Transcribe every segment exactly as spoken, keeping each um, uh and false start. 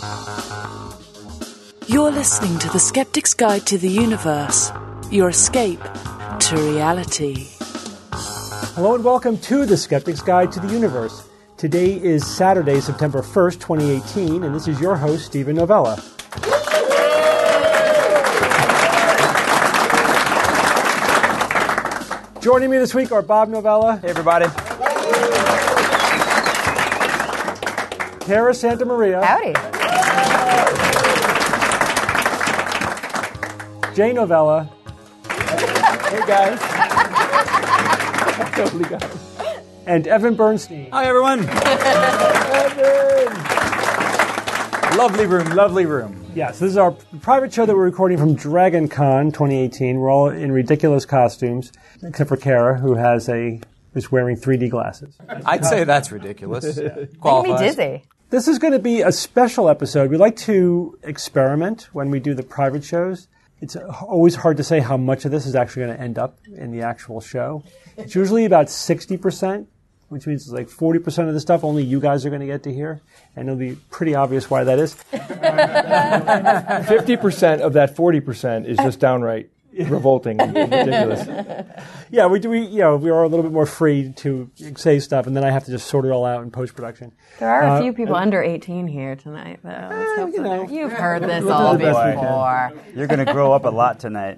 You're listening to The Skeptic's Guide to the Universe, your escape to reality. Hello and welcome to The Skeptic's Guide to the Universe. Today is Saturday, September first, twenty eighteen, and this is your host, Steven Novella. Joining me this week are Bob Novella. Hey, everybody. Kara Santa Maria. Howdy. Jay Novella. Hey, guys. Totally got it. And Evan Bernstein. Hi, everyone. Evan! Lovely room, lovely room. Yes, this is our private show that we're recording from Dragon Con twenty eighteen. We're all in ridiculous costumes, except for Kara, who has a is wearing three D glasses. I'd say that's ridiculous. Making Qualifies. me dizzy. This is going to be a special episode. We like to experiment when we do the private shows. It's always hard to say how much of this is actually going to end up in the actual show. It's usually about sixty percent, which means like forty percent of the stuff only you guys are going to get to hear. And it'll be pretty obvious why that is. fifty percent of that forty percent is just downright revolting and ridiculous. Yeah, we do. We you know we are a little bit more free to say stuff, and then I have to just sort it all out in post production. There are a Uh, few people under eighteen here tonight, though. Let's hope you so. know. You've heard this We'll do all the best we before. You're going to grow up a lot tonight.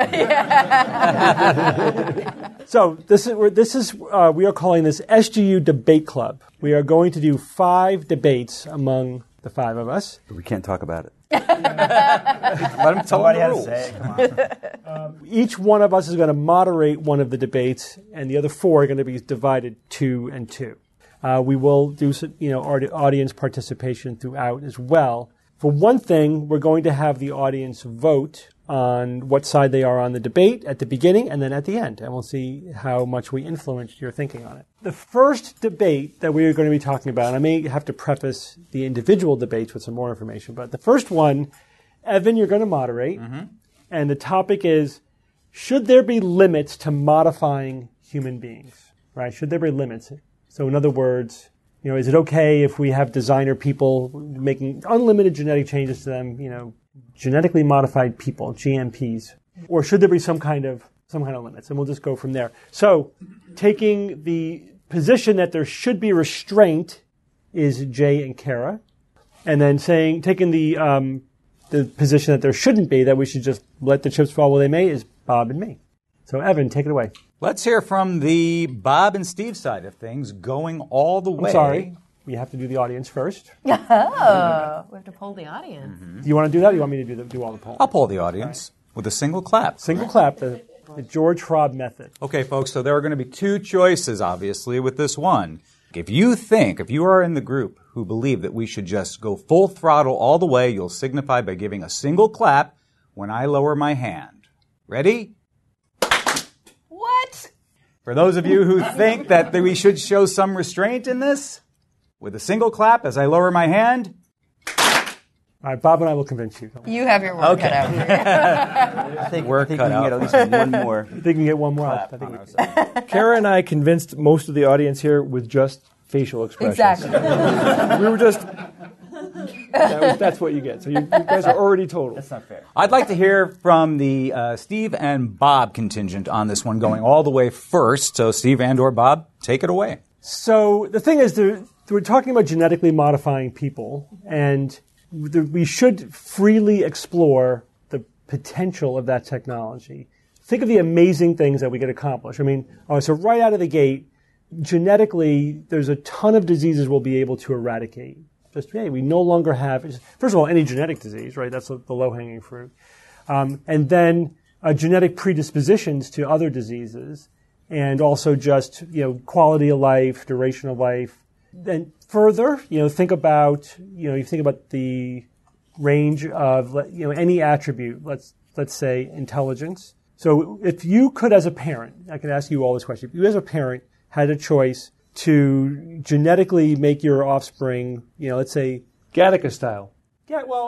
So this is we're, this is uh, we are calling this S G U Debate Club. We are going to do five debates among the five of us. We can't talk about it. Let him tell me the rules. Come on. Each one of us is going to moderate one of the debates, and the other four are going to be divided two and two. Uh, we will do some, you know audi- audience participation throughout as well. For one thing, we're going to have the audience vote on what side they are on the debate at the beginning and then at the end, and we'll see how much we influenced your thinking on it. The first debate that we are going to be talking about, and I may have to preface the individual debates with some more information, but the first one, Evan, you're going to moderate, mm-hmm. and the topic is, should there be limits to modifying human beings? Right? Should there be limits? So in other words, you know, is it okay if we have designer people making unlimited genetic changes to them, you know, genetically modified people, G M Ps, or should there be some kind of some kind of limits? And we'll just go from there. So, taking the position that there should be restraint is Jay and Kara, and then saying taking the um, the position that there shouldn't be, that we should just let the chips fall where they may, is Bob and me. So, Evan, take it away. Let's hear from the Bob and Steve side of things, going all the way. I'm sorry. We have to do the audience first. Oh, we have to poll the audience. Mm-hmm. Do you want to do that, or do you want me to do, the, do all the polls? I'll poll the audience with a single clap. Single clap, the, the George Hrab method. Okay, folks, so there are going to be two choices, obviously, with this one. If you think, if you are in the group who believe that we should just go full throttle all the way, you'll signify by giving a single clap when I lower my hand. Ready? What? For those of you who think that we should show some restraint in this, with a single clap as I lower my hand. All right, Bob and I will convince you. You have your work Okay. cut out here. I think we're cut out. Get at least one more. I think we can get one more out. I think we can. Kara and I convinced most of the audience here with just facial expressions. Exactly. We were just... That was, that's what you get. So you, you guys are already total. That's not fair. I'd like to hear from the uh, Steve and Bob contingent on this one, going all the way first. So Steve and or Bob, take it away. So the thing is, there, we're talking about genetically modifying people, and the, we should freely explore the potential of that technology. Think of the amazing things that we could accomplish. I mean, oh, so right out of the gate, genetically, there's a ton of diseases we'll be able to eradicate. Just, hey, we no longer have, first of all, any genetic disease, right? That's the low-hanging fruit. Um, and then uh, genetic predispositions to other diseases, and also just, you know, quality of life, duration of life. Then further, you know, think about, you know, you think about the range of, you know, any attribute, let's, let's say intelligence. So if you could, as a parent, I can ask you all this question, if you as a parent had a choice to genetically make your offspring, you know, let's say Gattaca style. Yeah, well,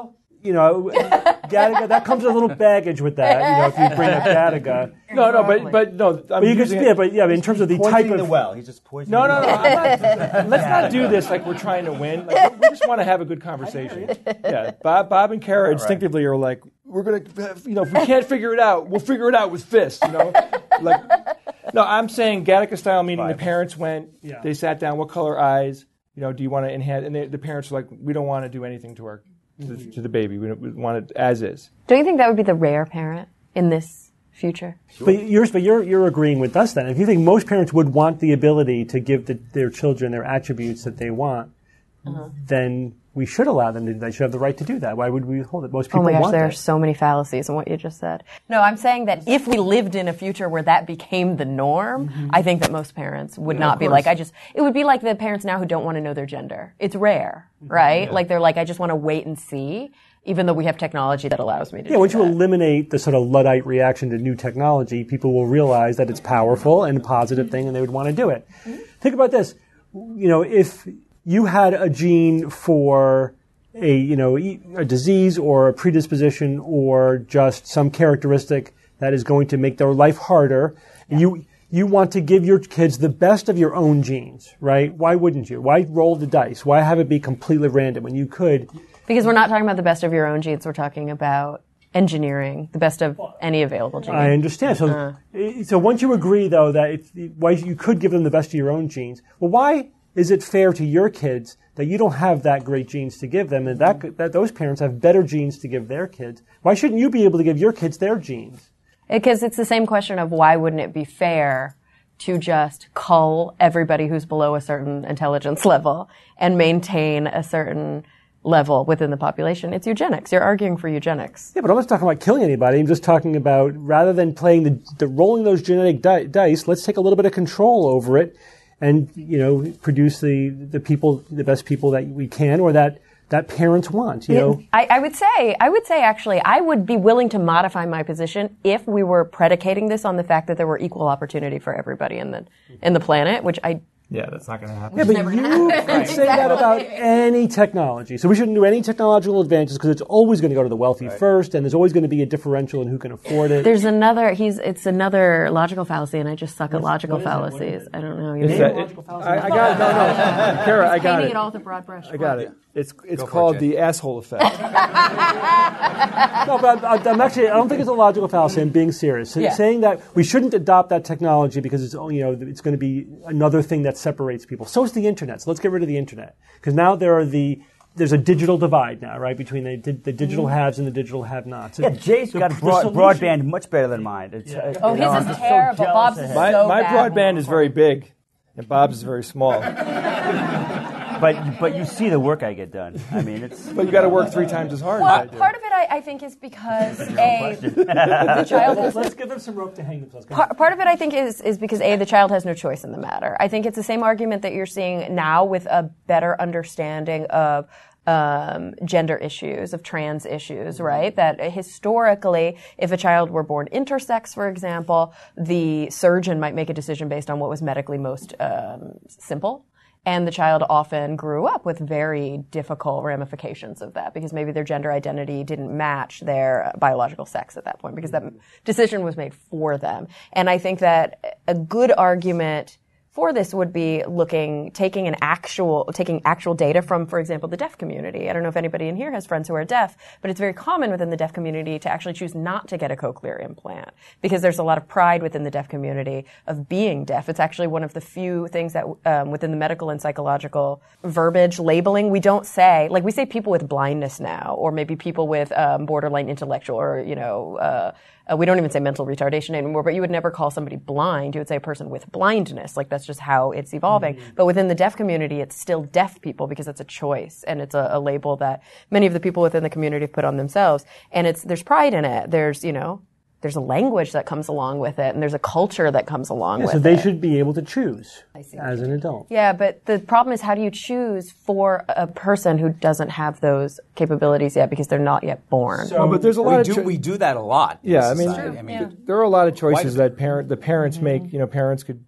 You know, Gattaca, that comes with a little baggage with that, you know, if you bring up Gattaca. No, no, but but no. I'm But you could, using yeah, it- but yeah, in terms of the type Poisoning of the well. He's just poisoning No, the no, no. well. I'm not, let's not do this like we're trying to win. Like, we just want to have a good conversation. Yeah, Bob, Bob and Kara instinctively are like, we're gonna, you know, if we can't figure it out, we'll figure it out with fists. You know, like, no, I'm saying Gattaca style meaning the parents went, Yeah. they sat down, what color eyes? You know, do you want to enhance? And they, the parents were like, we don't want to do anything to our to, the- to the baby. We, don't- we want it as is. Don't you think that would be the rare parent in this future? But you're, but you're, you're agreeing with us then. If you think most parents would want the ability to give the, their children their attributes that they want, Uh-huh. then we should allow them to do that. They should have the right to do that. Why would we withhold it? Most Oh people my gosh, want there are that. so many fallacies in what you just said. No, I'm saying that if we lived in a future where that became the norm, I think that most parents would not be like, I just, it would be like the parents now who don't want to know their gender. It's rare, right? Like they're like, I just want to wait and see, even though we have technology that allows me to Yeah, do once you that. eliminate the sort of Luddite reaction to new technology, people will realize that it's powerful and a positive thing, and they would want to do it. Mm-hmm. Think about this. You know, if you had a gene for a, you know, e- a disease or a predisposition or just some characteristic that is going to make their life harder, and you you want to give your kids the best of your own genes, right? Why wouldn't you? Why roll the dice? Why have it be completely random when you could? Because we're not talking about the best of your own genes, we're talking about engineering, the best of any available gene. I understand. So, uh, so once you agree, though, that if, why you could give them the best of your own genes, well, why is it fair to your kids that you don't have that great genes to give them, and that that those parents have better genes to give their kids? Why shouldn't you be able to give your kids their genes? Because it's the same question of why wouldn't it be fair to just cull everybody who's below a certain intelligence level and maintain a certain level within the population? It's eugenics. You're arguing for eugenics. Yeah, but I'm not talking about killing anybody. I'm just talking about rather than playing the, the rolling those genetic di- dice, let's take a little bit of control over it, and you know produce the the people, the best people that we can, or that that parents want. You know, I, I would say, I would say actually, I would be willing to modify my position if we were predicating this on the fact that there were equal opportunity for everybody in the in the planet, which I. Yeah, that's not going to happen. yeah, but you can say that about any technology. So we shouldn't do any technological advances because it's always going to go to the wealthy first, and there's always going to be a differential in who can afford it. There's another. He's. It's another logical fallacy, and I just suck at logical fallacies. I don't know. You It's name a- it. it- I, I got it. No, no. Kara, I got Painting it. it all with a broad brush. I got it. It's it's for it, called Jay. the asshole effect. No, but I'm, I'm actually, I don't think it's a logical fallacy. I'm being serious. Yeah. Saying that we shouldn't adopt that technology because it's, you know, it's going to be another thing that separates people. So is the internet. So let's get rid of the internet. Because now there are the, there's a digital divide now, right, between the, the digital haves and the digital have-nots. Yeah, Jay's The- got the broad, solution- broadband much better than mine. It's, uh, Oh, you know, his I'm is just so terrible. jealous Bob's of is him. My, so my bad. broadband is very big, and Bob's is very small. But but you see the work I get done. I mean, it's. But you got to work three times as hard as Well, I do. part of it, I, I think, is because a the child has Let's give them some rope to hang themselves. Go Part, part of it, I think, is is because a the child has no choice in the matter. I think it's the same argument that you're seeing now with a better understanding of um, gender issues, of trans issues, right? That historically, if a child were born intersex, for example, the surgeon might make a decision based on what was medically most um, simple. And the child often grew up with very difficult ramifications of that because maybe their gender identity didn't match their biological sex at that point because that decision was made for them. And I think that a good argument for this would be looking, taking an actual, taking actual data from, for example, the deaf community. I don't know if anybody in here has friends who are deaf, but it's very common within the deaf community to actually choose not to get a cochlear implant because there's a lot of pride within the deaf community of being deaf. It's actually one of the few things that um, within the medical and psychological verbiage labeling, we don't say, like we say people with blindness now, or maybe people with um, borderline intellectual or, you know, uh, Uh, we don't even say mental retardation anymore, but you would never call somebody blind. You would say a person with blindness. Like that's just how it's evolving. Mm-hmm. But within the deaf community, it's still deaf people because it's a choice and it's a, a label that many of the people within the community have put on themselves. And it's there's pride in it. There's you know there's a language that comes along with it, and there's a culture that comes along Yeah, with so it. they should be able to choose see. as an adult. Yeah, but the problem is how do you choose for a person who doesn't have those capabilities yet because they're not yet born? Well, but there's a lot we of do cho- we do that a lot. in Yeah, I mean, society. I mean, there are a lot of choices Why- that parent the parents make. You know, parents could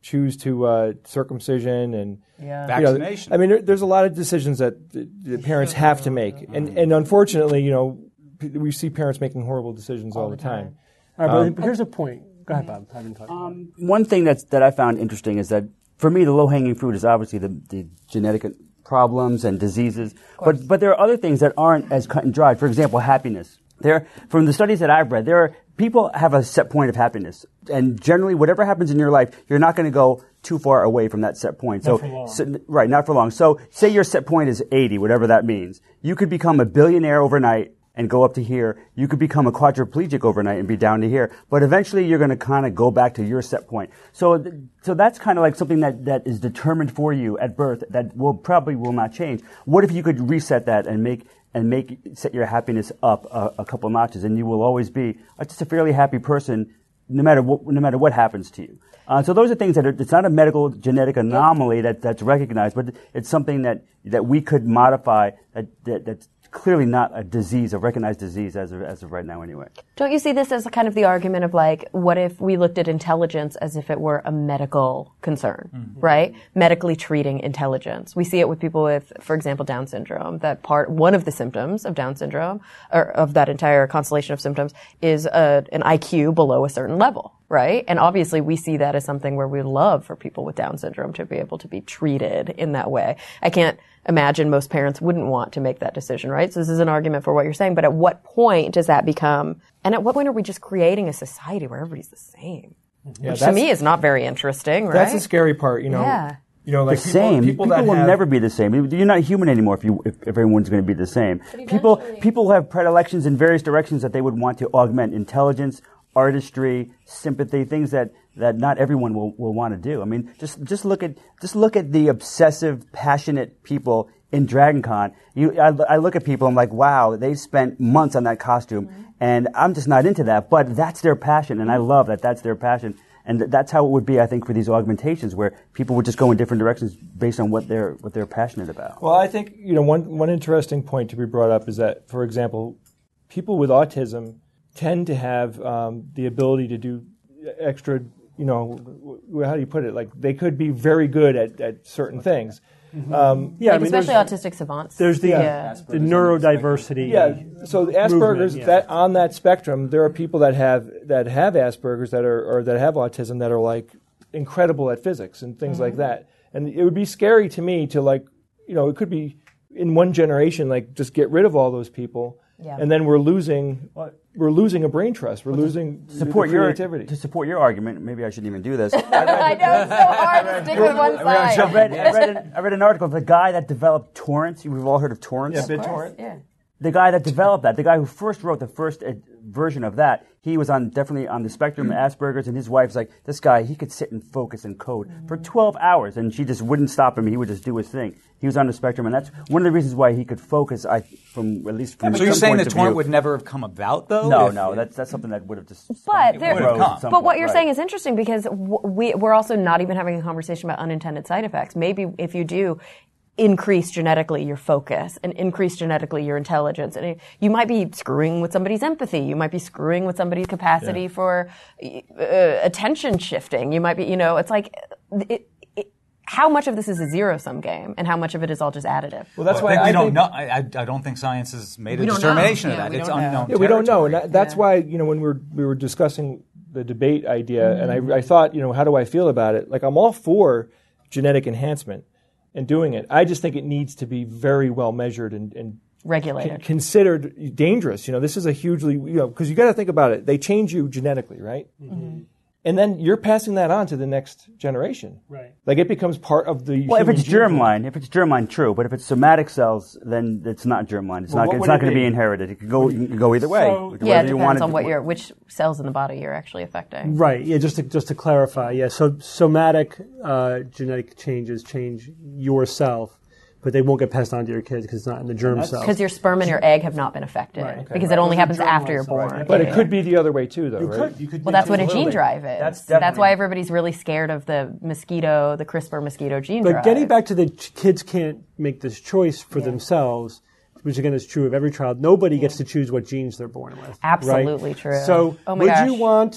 choose to uh, circumcision and Yeah. you know, Vaccination. I mean, there, there's a lot of decisions that the, the parents have to make, and and unfortunately, you know, p- we see parents making horrible decisions all, the time. All right, but here's a point. Go ahead, Bob. I haven't talked about it. One thing that's, that I found interesting is that for me, the low-hanging fruit is obviously the, the genetic problems and diseases, but but there are other things that aren't as cut and dried. For example, happiness. There, from the studies that I've read, there are people have a set point of happiness, and generally, whatever happens in your life, you're not going to go too far away from that set point. Not So, for long. so, right, not for long. So, say your set point is eighty, whatever that means. You could become a billionaire overnight and go up to here. You could become a quadriplegic overnight and be down to here. But eventually, you're going to kind of go back to your set point. So, th- so that's kind of like something that, that is determined for you at birth that will probably will not change. What if you could reset that and make and make set your happiness up a, a couple notches, and you will always be just a fairly happy person, no matter what, no matter what happens to you. Uh, so those are things that are, it's not a medical genetic anomaly that, that's recognized, but it's something that, that we could modify that, that that's clearly not a disease, a recognized disease as of, as of right now anyway. Don't you see this as kind of the argument of like, what if we looked at intelligence as if it were a medical concern, mm-hmm. right? Medically treating intelligence. We see it with people with, for example, Down syndrome, that part, one of the symptoms of Down syndrome, or of that entire constellation of symptoms, is a, an I Q below a certain level. Right? And obviously we see that as something where we love for people with Down syndrome to be able to be treated in that way. I can't imagine most parents wouldn't want to make that decision, right? So this is an argument for what you're saying, but at what point does that become, and at what point are we just creating a society where everybody's the same? Yeah, Which to me is not very interesting, right? That's the scary part, you know. Yeah. You know, like the people, same. People, People, that will have, never be the same. You're not human anymore if you if, if everyone's going to be the same. People people have predilections in various directions that they would want to augment: intelligence, artistry, sympathy, things that, that not everyone will, will want to do. I mean, just just look at just look at the obsessive, passionate people in Dragon Con. You, I, I look at people, I'm like, wow, they spent months on that costume, mm-hmm. and I'm just not into that. But that's their passion, and I love that that's their passion. And th- that's how it would be, I think, for these augmentations, where people would just go in different directions based on what they're what they're passionate about. Well, I think you know one one interesting point to be brought up is that, for example, people with autism tend to have um, the ability to do extra. You know, w- how do you put it? Like they could be very good at, at certain things. Mm-hmm. Um, yeah, like I mean, especially there's, autistic savants. There's the yeah. the neurodiversity. Yeah, so the Asperger's movement, yeah. that on that spectrum, there are people that have that have Asperger's that are or that have autism that are like incredible at physics and things mm-hmm. like that. And it would be scary to me to like, you know, it could be in one generation like just get rid of all those people, yeah. and then we're losing we're losing a brain trust. We're losing support the creativity. Your, to support your argument, maybe I shouldn't even do this. I know, it's so hard to stick with one side. I read, I, read an, I read an article of the guy that developed torrents. We've all heard of torrents. Yeah, BitTorrent. Yeah. The guy that developed that, the guy who first wrote the first uh, version of that, he was on definitely on the spectrum of Asperger's, and his wife's like, this guy, he could sit and focus and code mm-hmm. for twelve hours, and she just wouldn't stop him. He would just do his thing. He was on the spectrum, and that's one of the reasons why he could focus. I, from at least from yeah, so some you're saying the points of torrent view. would never have come about, though? No, if, no, that's that's something that would have just. But there, would have come. but point, what you're right. saying is interesting because w- we we're also not even having a conversation about unintended side effects. Maybe if you do increase genetically your focus and increase genetically your intelligence, and it, you might be screwing with somebody's empathy. You might be screwing with somebody's capacity yeah. for uh, attention shifting. You might be, you know, it's like it, it, how much of this is a zero-sum game, and how much of it is all just additive. Well, that's well, why I, I don't think, know. I, I don't think science has made a We don't determination know. of Yeah, that. we It's don't know. unknown. Yeah, we don't know, and territory. that, that's Yeah. why you know when we were we were discussing the debate idea, mm-hmm. and I, I thought, you know, how do I feel about it? Like I'm all for genetic enhancement and doing it. I just think it needs to be very well measured and, and regulated, con- considered dangerous. You know, this is a hugely, you know, because you got to think about it. They change you genetically, right? Mm-hmm. And then you're passing that on to the next generation. Right. Like it becomes part of the. Well, if human it's gene pool. germline, if it's germline, true. But if it's somatic cells, then it's not germline. It's Well, not. what It's would not it going to be? be inherited. It could go. You can go either way. So- whether yeah, it you depends want on what your which cells in the body you're actually affecting. Right. Yeah. Just to just to clarify. Yeah. So somatic uh, genetic changes change yourself, but they won't get passed on to your kids because it's not in the germ cells. Because your sperm and your egg have not been affected. Right. Okay. Because Right. it only Those are happens germ after you're cells, right. born. But Yeah. it could be the other way too, though, You right? could. You could. Well, that's what a change gene it. drive is. That's That's, definitely- why everybody's really scared of the mosquito, the CRISPR mosquito gene But drive. getting back to the ch- kids can't make this choice for themselves, which again is true of every child. Nobody gets to choose what genes they're born with. Absolutely right? true. So Oh my would gosh. you want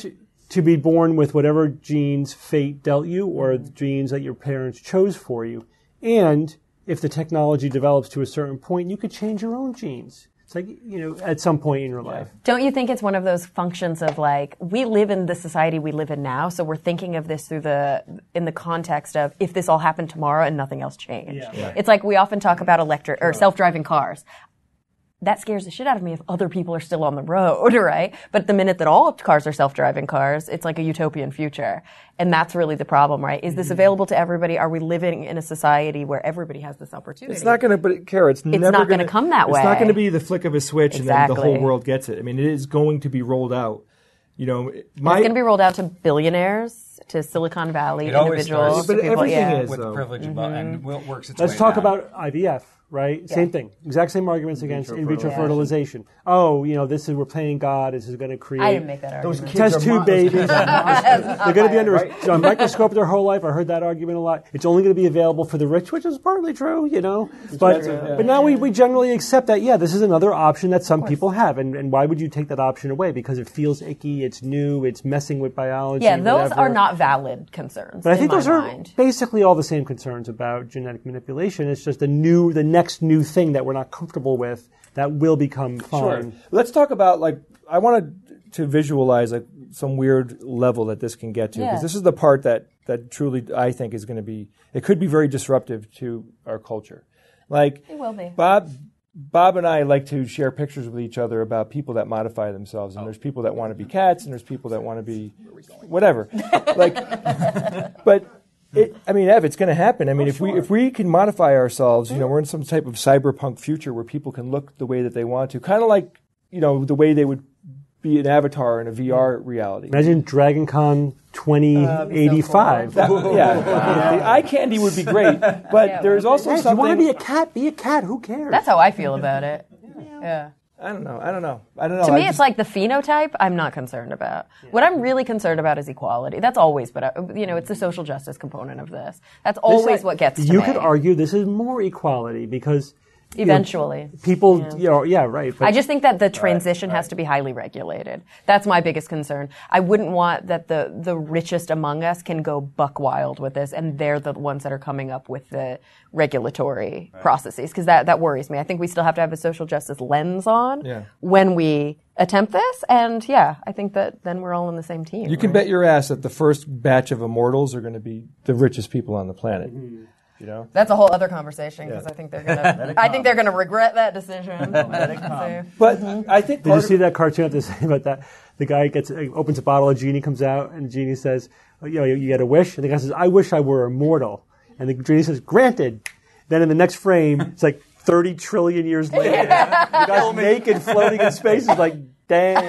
to be born with whatever genes fate dealt you or the genes that your parents chose for you. And if the technology develops to a certain point, you could change your own genes. It's like, you know, at some point in your life. Don't you think it's one of those functions of like, we live in the society we live in now, so we're thinking of this through the, in the context of if this all happened tomorrow and nothing else changed. Yeah. Yeah. It's like we often talk about electric or self-driving cars. That scares the shit out of me if other people are still on the road, right? But the minute that all cars are self-driving cars, it's like a utopian future. And that's really the problem, right? Is this available to everybody? Are we living in a society where everybody has this opportunity? It's not going to, but Kara, it's, it's never not going to come that way. It's not going to be the flick of a switch Exactly. and then the whole world gets it. I mean, it is going to be rolled out. You know, my, it's going to be rolled out to billionaires, to Silicon Valley It always individuals. starts. But to people, everything yeah. is. with though. privilege above, and will- works its Let's way talk down. about I V F, right? Same thing. Exact same arguments against in vitro fertilization. Oh, you know, this is, we're playing God. This is going to create... I didn't make that Those argument. kids test are tube mon- babies. They're going to be under a, a microscope their whole life. I heard that argument a lot. It's only going to be available for the rich, which is partly true, you know. But expensive, yeah. but now we, we generally accept that, yeah, this is another option that some people have. And, and why would you take that option away? Because it feels icky, it's new, it's messing with biology. Yeah, those whatever. are not valid concerns. But I in think my those are mind. basically all the same concerns about genetic manipulation. It's just a new, the next new thing that we're not comfortable with that will become Sure. fine. Let's talk about, like, I wanted to visualize like some weird level that this can get to, because Yeah. this is the part that, that truly I think is going to be, it could be very disruptive to our culture. Like, It will be. Bob, Bob and I like to share pictures with each other about people that modify themselves, and there's people that want to be cats, and there's people that want to be whatever. Like, but it, I mean, Ev, it's going to happen. I mean, if we if we can modify ourselves, you know, we're in some type of cyberpunk future where people can look the way that they want to, kind of like, you know, the way they would be an avatar in a V R reality. Imagine Dragon Con twenty eighty-five. That- yeah, the eye candy would be great, but there's also Hey, if you something. want to be a cat, be a cat. Who cares? That's how I feel about it. Yeah. I don't know. I don't know. I don't know. To I me, just- it's like the phenotype I'm not concerned about. What I'm really concerned about is equality. That's always, but I, you know, it's the social justice component of this. That's always what gets to You me. could argue this is more equality because you know, Eventually. people, you know, yeah, right. But I just think that the transition has to be highly regulated. That's my biggest concern. I wouldn't want that the, the richest among us can go buck wild with this, and they're the ones that are coming up with the regulatory processes, because that, that worries me. I think we still have to have a social justice lens on Yeah. when we attempt this, and yeah, I think that then we're all on the same team. You can right? bet your ass that the first batch of immortals are going to be the richest people on the planet. You know, That's a whole other conversation, because I think they're gonna. I think they're gonna regret that decision. Let it come. but I think Did part you see of, that cartoon I have to say about that? The guy gets uh, opens a bottle, a genie comes out, and the genie says, oh, "You know, you, you get a wish." And the guy says, "I wish I were immortal." And the genie says, "Granted." Then in the next frame, it's like thirty trillion years later. The guy's naked, floating in space. He's like, "Dang!"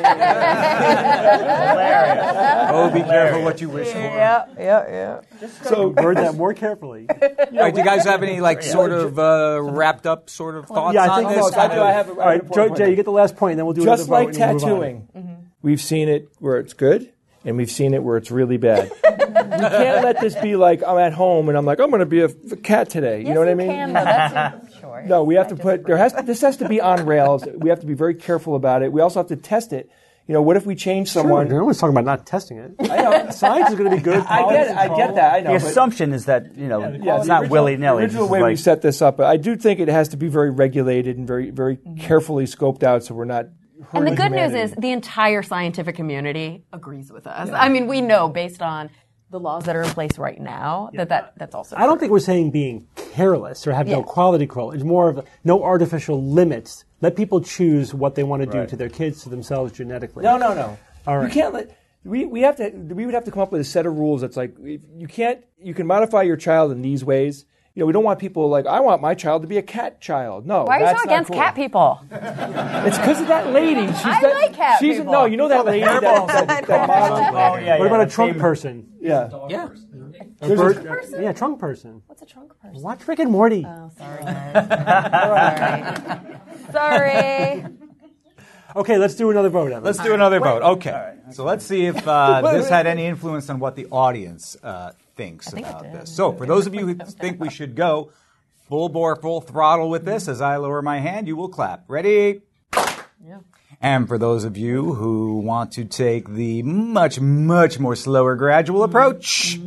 Oh, be careful what you wish for. Yeah, yeah, yeah. So word that more carefully. All right, do you guys have any like sort of uh, wrapped up sort of thoughts Yeah, I on think this? Look, I do. I have. a- All I have right, an Joe, important Jay, point. you get the last point, and then we'll do Just another like vote and move on. tattooing, we've seen it where it's good, and we've seen it where it's really bad. We can't let this be like I'm at home and I'm like I'm going to be a, a cat today. You know what I mean? Can, though. That's sure. No, we have to put there has to, this has to be on rails. We have to be very careful about it. We also have to test it. You know, what if we change Sure, someone? no one's talking about not testing it. I know. Science is going to be good. I get it. I get that. I know. The but- assumption is that, you know, Yeah, it's the not original- willy-nilly. The original This is way we like- set this up, but I do think it has to be very regulated and very, very carefully scoped out, so we're not. And the hurting good humanity. news is the entire scientific community agrees with us. I mean, we know based on the laws that are in place right now that, that that's also I don't true. think we're saying being careless or have no Yeah. quality control. It's more of a, no artificial limits. Let people choose what they want to do Right. to their kids, to themselves genetically. No, no, no. All right. You can't let. We, we have to. We would have to come up with a set of rules that's like if you can't. You can modify your child in these ways. You know, we don't want people like I want my child to be a cat child. No, Why are you that's so not against cool. cat people? It's because of that lady. She's I that, like cat she's, people. No, you know that lady. That, that, that model. Oh, yeah, What yeah, about a that trunk same- person? Yeah. Yeah. A bird- Yeah, trunk person. What's a trunk person? Watch Rick and Morty. Oh, sorry, guys. Sorry. Sorry. Okay, let's do another vote, Evan. Let's do another vote. Okay. So let's see if uh, this had any influence on what the audience uh, thinks about this. So for those of you who think we should go full bore, full throttle with this, as I lower my hand, you will clap. Ready? Yeah. And for those of you who want to take the much, much more slower gradual approach,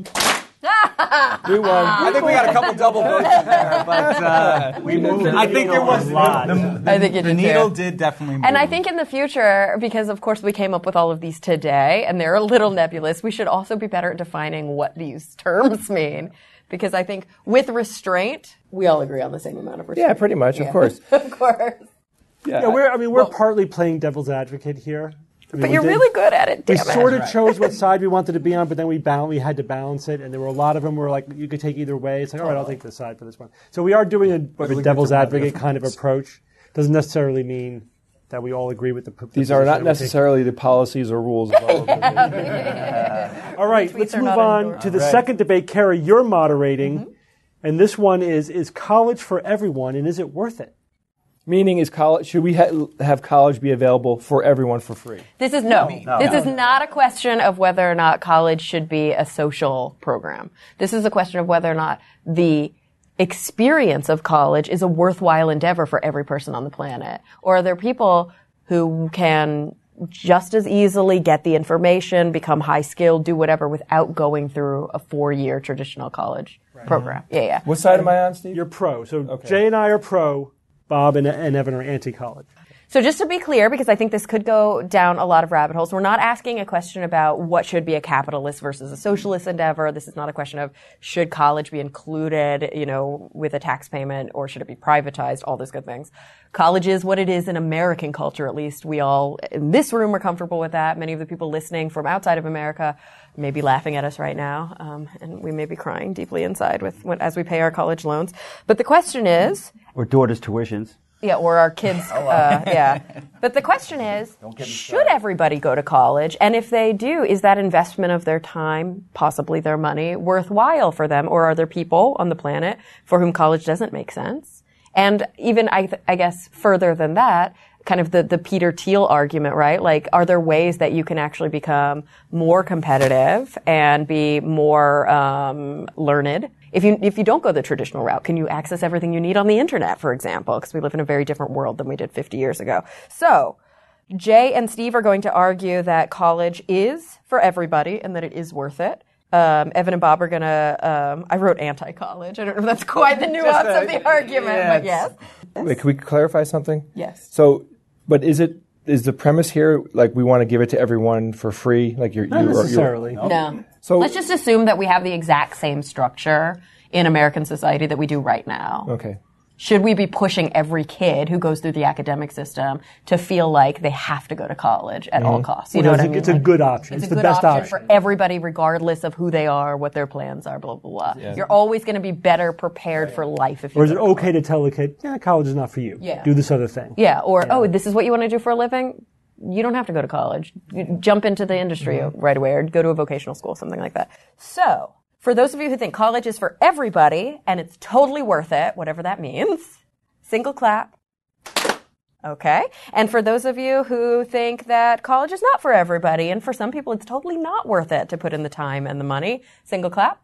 We won. I think we got a couple double votes in there, but uh, we moved. I think there was a lot. The, I think it the did needle too. did definitely move. And I think in the future, because of course we came up with all of these today, and they're a little nebulous, we should also be better at defining what these terms mean. Because I think with restraint, we all agree on the same amount of restraint. Yeah, pretty much, of course. Of course. Yeah, Yeah, we're, I mean, we're partly playing devil's advocate here. I mean, But we you're did- really good at it, We damn it. sort of chose what side we wanted to be on, but then we balance, we had to balance it, and there were a lot of them where like you could take either way. It's like, all right, I'll take this side for this one. So we are doing a, a devil's advocate kind of approach. Doesn't necessarily mean that we all agree with the. the These are not position we're taking. necessarily the policies or rules of all of them. All right, Tweets let's are move not on endorsed. to the All right. second debate. Carrie, you're moderating, Mm-hmm. and this one is: is college for everyone, and is it worth it? Meaning, is college? Should we ha- have college be available for everyone for free? This is no. This is not a question of whether or not college should be a social program. This is a question of whether or not the experience of college is a worthwhile endeavor for every person on the planet. Or are there people who can just as easily get the information, become high skilled, do whatever without going through a four-year traditional college program? Yeah, yeah. What side am I on, Steve? You're pro. So Jay and I are pro. Bob and, and Evan are anti-college. So just to be clear, because I think this could go down a lot of rabbit holes, we're not asking a question about what should be a capitalist versus a socialist endeavor. This is not a question of should college be included, you know, with a tax payment, or should it be privatized, all those good things. College is what it is in American culture, at least. We all in this room are comfortable with that. Many of the people listening from outside of America may be laughing at us right now, um, and we may be crying deeply inside with when, as we pay our college loans. But the question is... Or daughters' tuitions. Yeah, or our kids. Uh, yeah. But the question is, should everybody go to college? And if they do, is that investment of their time, possibly their money, worthwhile for them? Or are there people on the planet for whom college doesn't make sense? And even, I, th- I guess, further than that, kind of the, the Peter Thiel argument, right? Like, are there ways that you can actually become more competitive and be more um, learned? If you if you don't go the traditional route, can you access everything you need on the internet, for example? Because we live in a very different world than we did fifty years ago. So, Jay and Steve are going to argue that college is for everybody and that it is worth it. Um, Evan and Bob are going to, um, I wrote anti-college. I don't know if that's quite the nuance of the argument, yeah, but yes. Wait, can we clarify something? Yes. So, but is it is the premise here like we want to give it to everyone for free? Like you're Not you are- necessarily. No. So Let's just assume that we have the exact same structure in American society that we do right now. Okay. Should we be pushing every kid who goes through the academic system to feel like they have to go to college at all costs? You know Well, what I it's a- mean? it's a Like, good option. It's, It's a the good best option, option. for everybody, regardless of who they are, what their plans are, blah, blah, blah. You're always going to be better prepared for life if you Or is go it to college. okay to tell a kid, yeah, college is not for you. Yeah. Do this other thing. Yeah, or, oh, this is what you want to do for a living? You don't have to go to college. You jump into the industry Mm-hmm. right away or go to a vocational school, something like that. So, for those of you who think college is for everybody and it's totally worth it, whatever that means, single clap. Okay. And for those of you who think that college is not for everybody and for some people it's totally not worth it to put in the time and the money, single clap.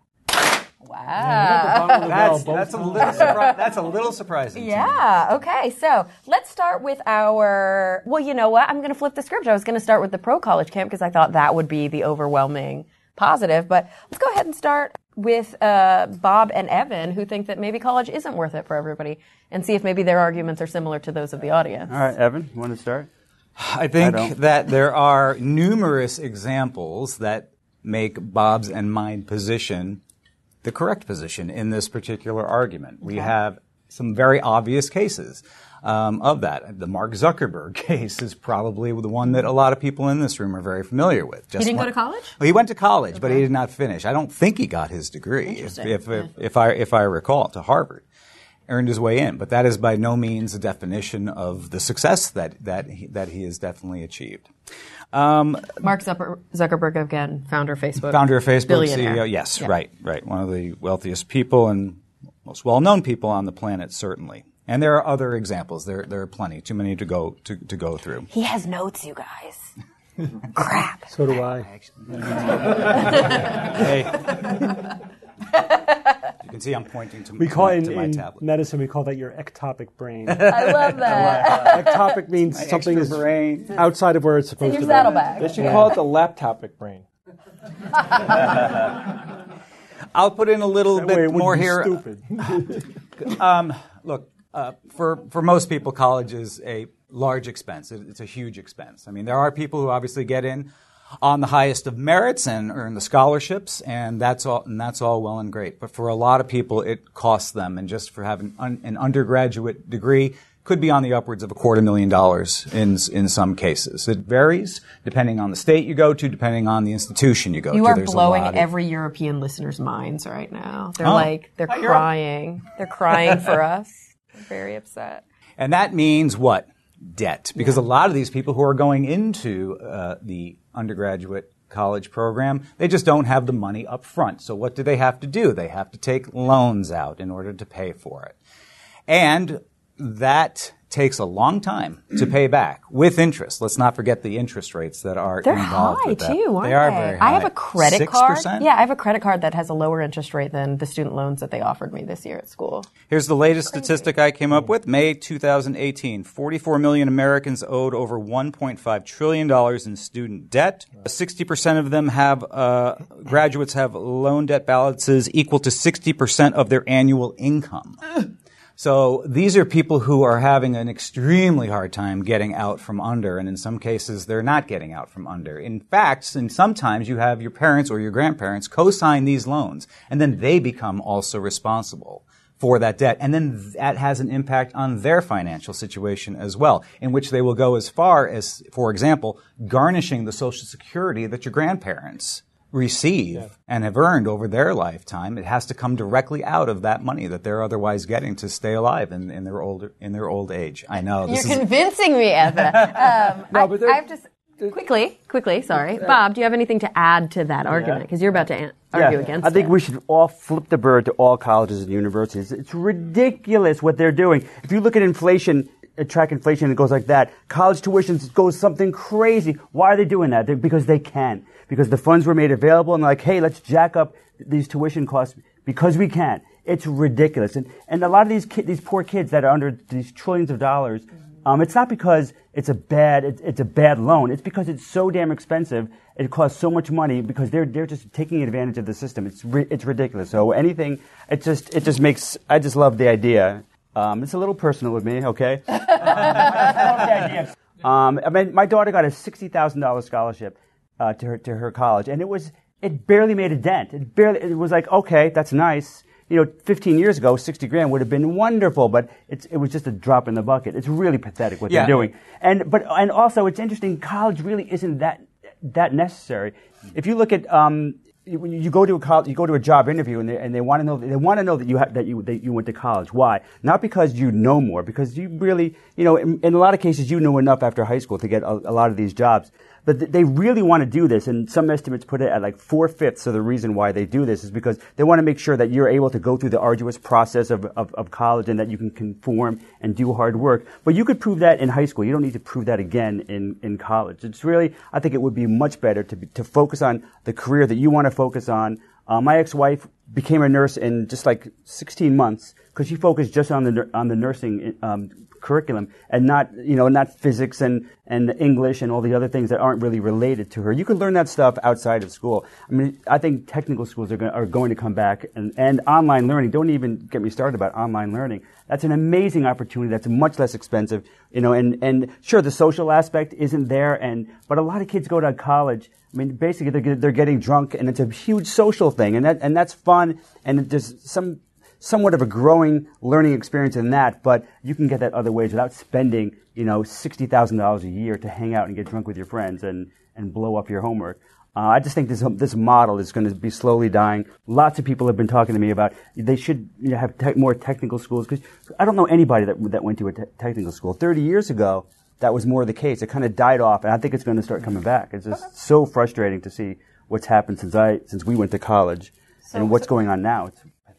Wow. That's, that's, a little surpri- that's a little surprising. to me. Yeah, okay. So let's start with our, well, you know what? I'm going to flip the script. I was going to start with the pro-college camp because I thought that would be the overwhelming positive. But let's go ahead and start with uh, Bob and Evan, who think that maybe college isn't worth it for everybody, and see if maybe their arguments are similar to those of the audience. All right, Evan, you want to start? I think I don't. that there are numerous examples that make Bob's and mine position the correct position in this particular argument. We have some very obvious cases um, of that. The Mark Zuckerberg case is probably the one that a lot of people in this room are very familiar with. Just He didn't Mark- go to college? Well, he went to college, but he did not finish. I don't think he got his degree, if, if, if, if I if I recall, to Harvard. Earned his way in, but that is by no means a definition of the success that that he, that he has definitely achieved. Um, Mark Zucker- Zuckerberg, again, founder of Facebook. founder of Facebook, Billionaire. C E O. Yes, Yeah. right, right. One of the wealthiest people and most well-known people on the planet, certainly. And there are other examples. There, there are plenty. Too many to go to, to go through. He has notes, you guys. Crap. So do I. Hey, you can see I'm pointing to, We call to, it to in, my in tablet. medicine, we call that your ectopic brain. I love that. Ectopic means My something is extra brain. outside of where it's supposed Your to be. saddlebag. They should call it the laptopic brain. I'll put in a little That way it bit wouldn't more be here. Stupid. Um, look, uh, for for most people, college is a large expense. It, it's a huge expense. I mean, there are people who obviously get in on the highest of merits and earn the scholarships, and that's all. And that's all well and great. But for a lot of people, it costs them, and just for having un, an undergraduate degree could be on the upwards of a quarter million dollars in in some cases. It varies depending on the state you go to, depending on the institution you go You to. are There's a blowing lot of- every European listener's minds right now. They're Oh. like, they're Hi, Europe. crying. They're crying for us. They're very upset. And that means what? Debt. Because a lot of these people who are going into uh, the undergraduate college program, they just don't have the money up front. So what do they have to do? They have to take loans out in order to pay for it. And that takes a long time to pay back with interest. Let's not forget the interest rates that are They're involved high with that. too, aren't they they? are very high. I have a credit six card. percent? Yeah, I have a credit card that has a lower interest rate than the student loans that they offered me this year at school. Here's the latest statistic I came up with. May two thousand eighteen, forty-four million Americans owed over one point five trillion dollars in student debt. sixty percent of them have, uh, graduates have loan debt balances equal to sixty percent of their annual income. So these are people who are having an extremely hard time getting out from under, and in some cases they're not getting out from under. In fact, and sometimes you have your parents or your grandparents co-sign these loans, and then they become also responsible for that debt. And then that has an impact on their financial situation as well, in which they will go as far as, for example, garnishing the Social Security that your grandparents receive yeah. and have earned over their lifetime. It has to come directly out of that money that they're otherwise getting to stay alive in, in their older in their old age. I know this You're is convincing me, Ezra. Um, No, I, but I have just quickly, quickly. Sorry, Bob. Do you have anything to add to that argument? Because you're about to an- argue against I think it. we should all flip the bird to all colleges and universities. It's ridiculous what they're doing. If you look at inflation, uh, track inflation, it goes like that. College tuitions goes something crazy. Why are they doing that? They're, because they can. Because the funds were made available, and they're like, hey, let's jack up these tuition costs because we can. It's ridiculous. And, and a lot of these ki- these poor kids that are under these trillions of dollars, um, it's not because it's a bad it, it's a bad loan. It's because it's so damn expensive. It costs so much money because they're they're just taking advantage of the system. It's ri- it's ridiculous. So anything, it just it just makes. I just love the idea. Um, it's a little personal with me, okay? um, I love the idea. Um, I mean, my daughter got a sixty thousand dollars scholarship uh, to her to her college, and it was it barely made a dent. It barely. It was like, okay, that's nice. You know, fifteen years ago, sixty grand would have been wonderful, but it's, it was just a drop in the bucket. It's really pathetic what Yeah. they're doing. And, but, and also it's interesting, college really isn't that, that necessary. If you look at, um, you, you go to a college, you go to a job interview and they, and they want to know, they want to know that you have, that you, that you went to college. Why? Not because you know more, because you really, you know, in, in a lot of cases you know enough after high school to get a, a lot of these jobs. But th- they really want to do this, and some estimates put it at like four-fifths of the reason why they do this is because they want to make sure that you're able to go through the arduous process of, of, of college and that you can conform and do hard work. But you could prove that in high school. You don't need to prove that again in, in college. It's really, I think it would be much better to be, to focus on the career that you want to focus on. Uh, my ex-wife became a nurse in just like sixteen months because she focused just on the on the nursing um, curriculum and not, you know, not physics and, and English and all the other things that aren't really related to her. You could learn that stuff outside of school. I mean, I think technical schools are going, are going to come back, and, and online learning. Don't even get me started about online learning. That's an amazing opportunity. That's much less expensive, you know, and, and sure, the social aspect isn't there, and, but a lot of kids go to college. I mean, basically they're, they're getting drunk, and it's a huge social thing, and that, and that's fun, and there's some, somewhat of a growing learning experience in that, but you can get that other ways without spending, you know, sixty thousand dollars a year to hang out and get drunk with your friends and, and blow up your homework. Uh, I just think this this model is going to be slowly dying. Lots of people have been talking to me about they should, you know, have te- more technical schools, because I don't know anybody that that went to a te- technical school. thirty years ago, that was more the case. It kind of died off, and I think it's going to start coming back. It's just so frustrating to see what's happened since I since we went to college So- and what's so- going on now. It's pathetic.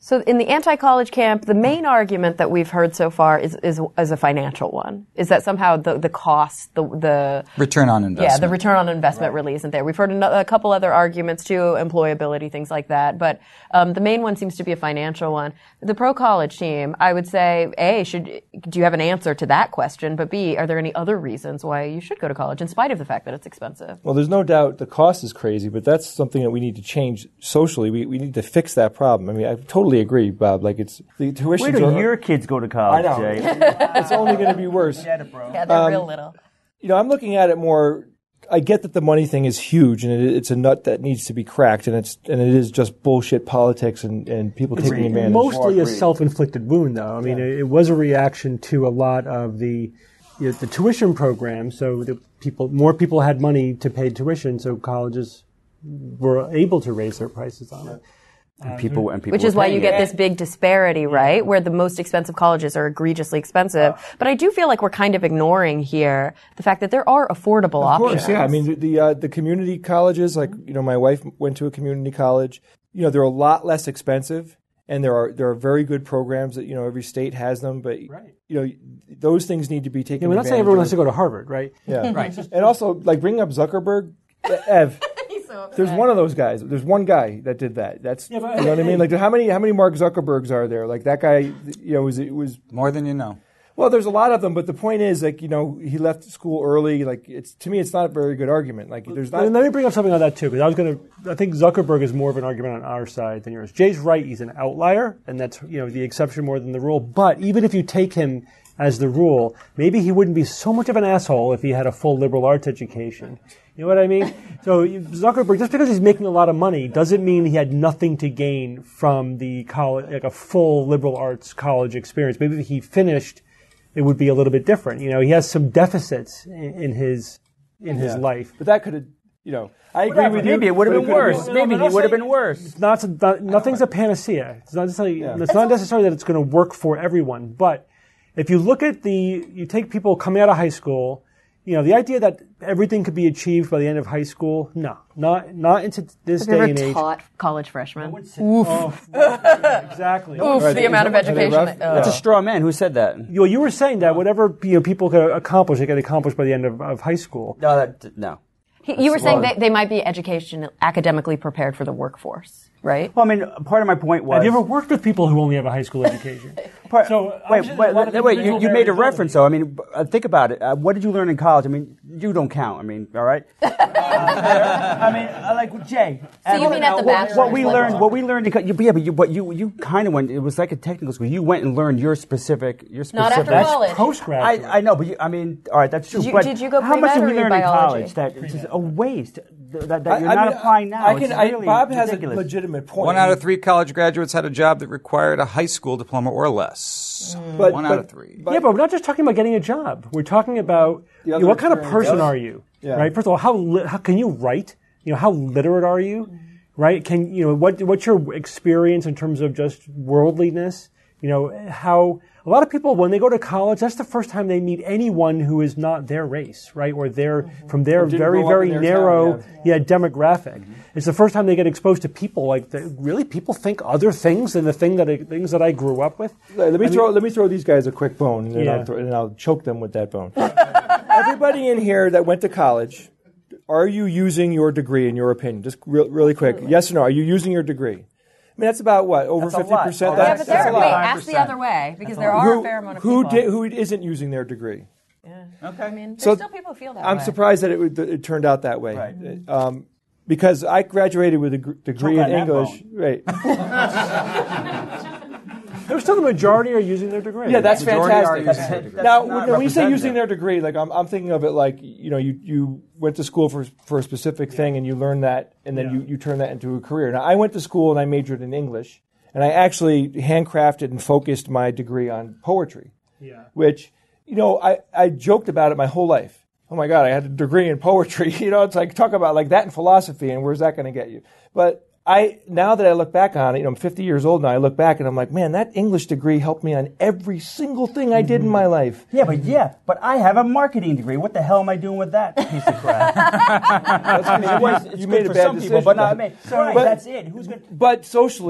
So in the anti-college camp, the main argument that we've heard so far is is, is a financial one. Is that somehow the, the cost, the, the return on investment. Yeah, the return on investment right. really isn't there. We've heard a, a couple other arguments too, employability, things like that. But um, the main one seems to be a financial one. The pro-college team, I would say, A, should do you have an answer to that question? But B, are there any other reasons why you should go to college in spite of the fact that it's expensive? Well, there's no doubt the cost is crazy, but that's something that we need to change socially. We we need to fix that problem. I mean, I totally agree, Bob. Like, it's the tuition. Where do your kids go to college, I know. Jay? It's only going to be worse. Yeah, they're um, real little. You know, I'm looking at it more. I get that the money thing is huge, and it, it's a nut that needs to be cracked, and it's and it is just bullshit politics and, and people it's taking advantage. Mostly a self-inflicted wound, though. I mean, yeah. it, it was a reaction to a lot of the you know, the tuition program. So the people, more people had money to pay tuition, so colleges were able to raise their prices on it. And people, and people Which is why you get this big disparity, right? Where the most expensive colleges are egregiously expensive. But I do feel like we're kind of ignoring here the fact that there are affordable of options. Of course, yeah. I mean, the the, uh, the community colleges, like, you know, my wife went to a community college. You know, they're a lot less expensive, and there are there are very good programs that, you know, every state has them. But, right. you know, those things need to be taken yeah, we're not advantage saying everyone of. has to go to Harvard, right? Yeah. Right. And also, like, bringing up Zuckerberg, Ev. There's one of those guys. There's one guy that did that. That's yeah, but, you know what I mean. Like, how many how many Mark Zuckerbergs are there? Like, that guy, you know, was it was more than you know. Well, there's a lot of them, but the point is, like, you know, he left school early. Like, it's to me, it's not a very good argument. Like, there's not. Let me bring up something on that too, because I was going to. I think Zuckerberg is more of an argument on our side than yours. Jay's right; he's an outlier, and that's you know the exception more than the rule. But even if you take him as the rule, maybe he wouldn't be so much of an asshole if he had a full liberal arts education. You know what I mean? So Zuckerberg, just because he's making a lot of money, doesn't mean he had nothing to gain from the college, like a full liberal arts college experience. Maybe if he finished, it would be a little bit different. You know, he has some deficits in, in his in his yeah. life. But that could have, you know, I agree Whatever. with Maybe you. Maybe it would have been worse. Been, Maybe no, he would have been worse. It's not, not nothing's a panacea. It's not necessarily. Yeah. It's not necessarily that it's going to work for everyone. But if you look at the, you take people coming out of high school. You know, the idea that everything could be achieved by the end of high school, no, not not into this Have day you ever and age. Taught college freshmen. Oof. Oh, exactly. Oof, right. the amount of education. That, oh. That's a straw man. Who said that? You, know, you were saying that whatever you know, people could accomplish, they could accomplish by the end of, of high school. No, that, no. He, you were saying that they might be education academically prepared for the workforce, right? Well, I mean, part of my point was. Have you ever worked with people who only have a high school education? part, so wait, wait, wait, wait you, you made a reference, though. I mean, uh, think about it. Uh, what did you learn in college? I mean, you don't count. I mean, all right. uh, I mean, uh, like Jay. So you mean at the bachelor's what we level? learned? What we learned? In, co- yeah, but you, but you, you kind of went. It was like a technical school. You went and learned your specific, your specific. Not after That's college. Postgraduate. I, I know, but you, I mean, all right, that's true. Did you, but did you go how much did we pre-med or learn biology? in college that it's just a waste that, that I, you're I not mean, applying now? I can. It's I, really Bob ridiculous. has a legitimate point. One out of three college graduates had a job that required a high school diploma or less. Mm. But, One but, out of three. But, yeah, but we're not just talking about getting a job. We're talking about you know, what kind of person are you, yeah. right? First of all, how li- how can you write? You know, how literate are you, right? Can you know what what's your experience in terms of just worldliness? You know, how a lot of people when they go to college, that's the first time they meet anyone who is not their race, right? Or they're mm-hmm. from their very very their narrow town, yeah. yeah demographic. Mm-hmm. It's the first time they get exposed to people like that. Really, people think other things than the thing that I, things that I grew up with. Let me I throw mean, let me throw these guys a quick bone, and then, Yeah. I'll, throw, and I'll choke them with that bone. Everybody in here that went to college, are you using your degree in your opinion? Just re- really quick, yes or no? Are you using your degree? I mean, that's about what over That's a fifty lot. percent. Oh, Yeah, That's, but that's there, a wait, lot. ask the other way, because there are Who, a fair amount of who people. did, who isn't using their degree? Yeah. Okay. I mean, there's So still people who feel that I'm way. surprised that it, would- that it turned out that way. Right. Um, because I graduated with a gr- degree Choke in on that English. Right. There's still the majority are using their degree. Yeah, that's Majority are fantastic. using their degree. Now, That's not when, when you say representative. using their degree, like I'm, I'm thinking of it like you know, you, you went to school for for a specific thing and you learned that, and then Yeah. you, you turn that into a career. Now, I went to school and I majored in English, and I actually handcrafted and focused my degree on poetry, Yeah. which you know I, I joked about it my whole life. Oh my God, I had a degree in poetry. You know, it's like talk about like that in philosophy, and where's that going to get you? But I now that I look back on it, you know, I'm fifty years old now. I look back and I'm like, man, that English degree helped me on every single thing I did in my life. Yeah, but yeah, but I have a marketing degree. What the hell am I doing with that piece of crap? That's, I mean, it was, It's you good made a for bad some decision, people, but not me. So right, But- that's it. Who's going? But socially,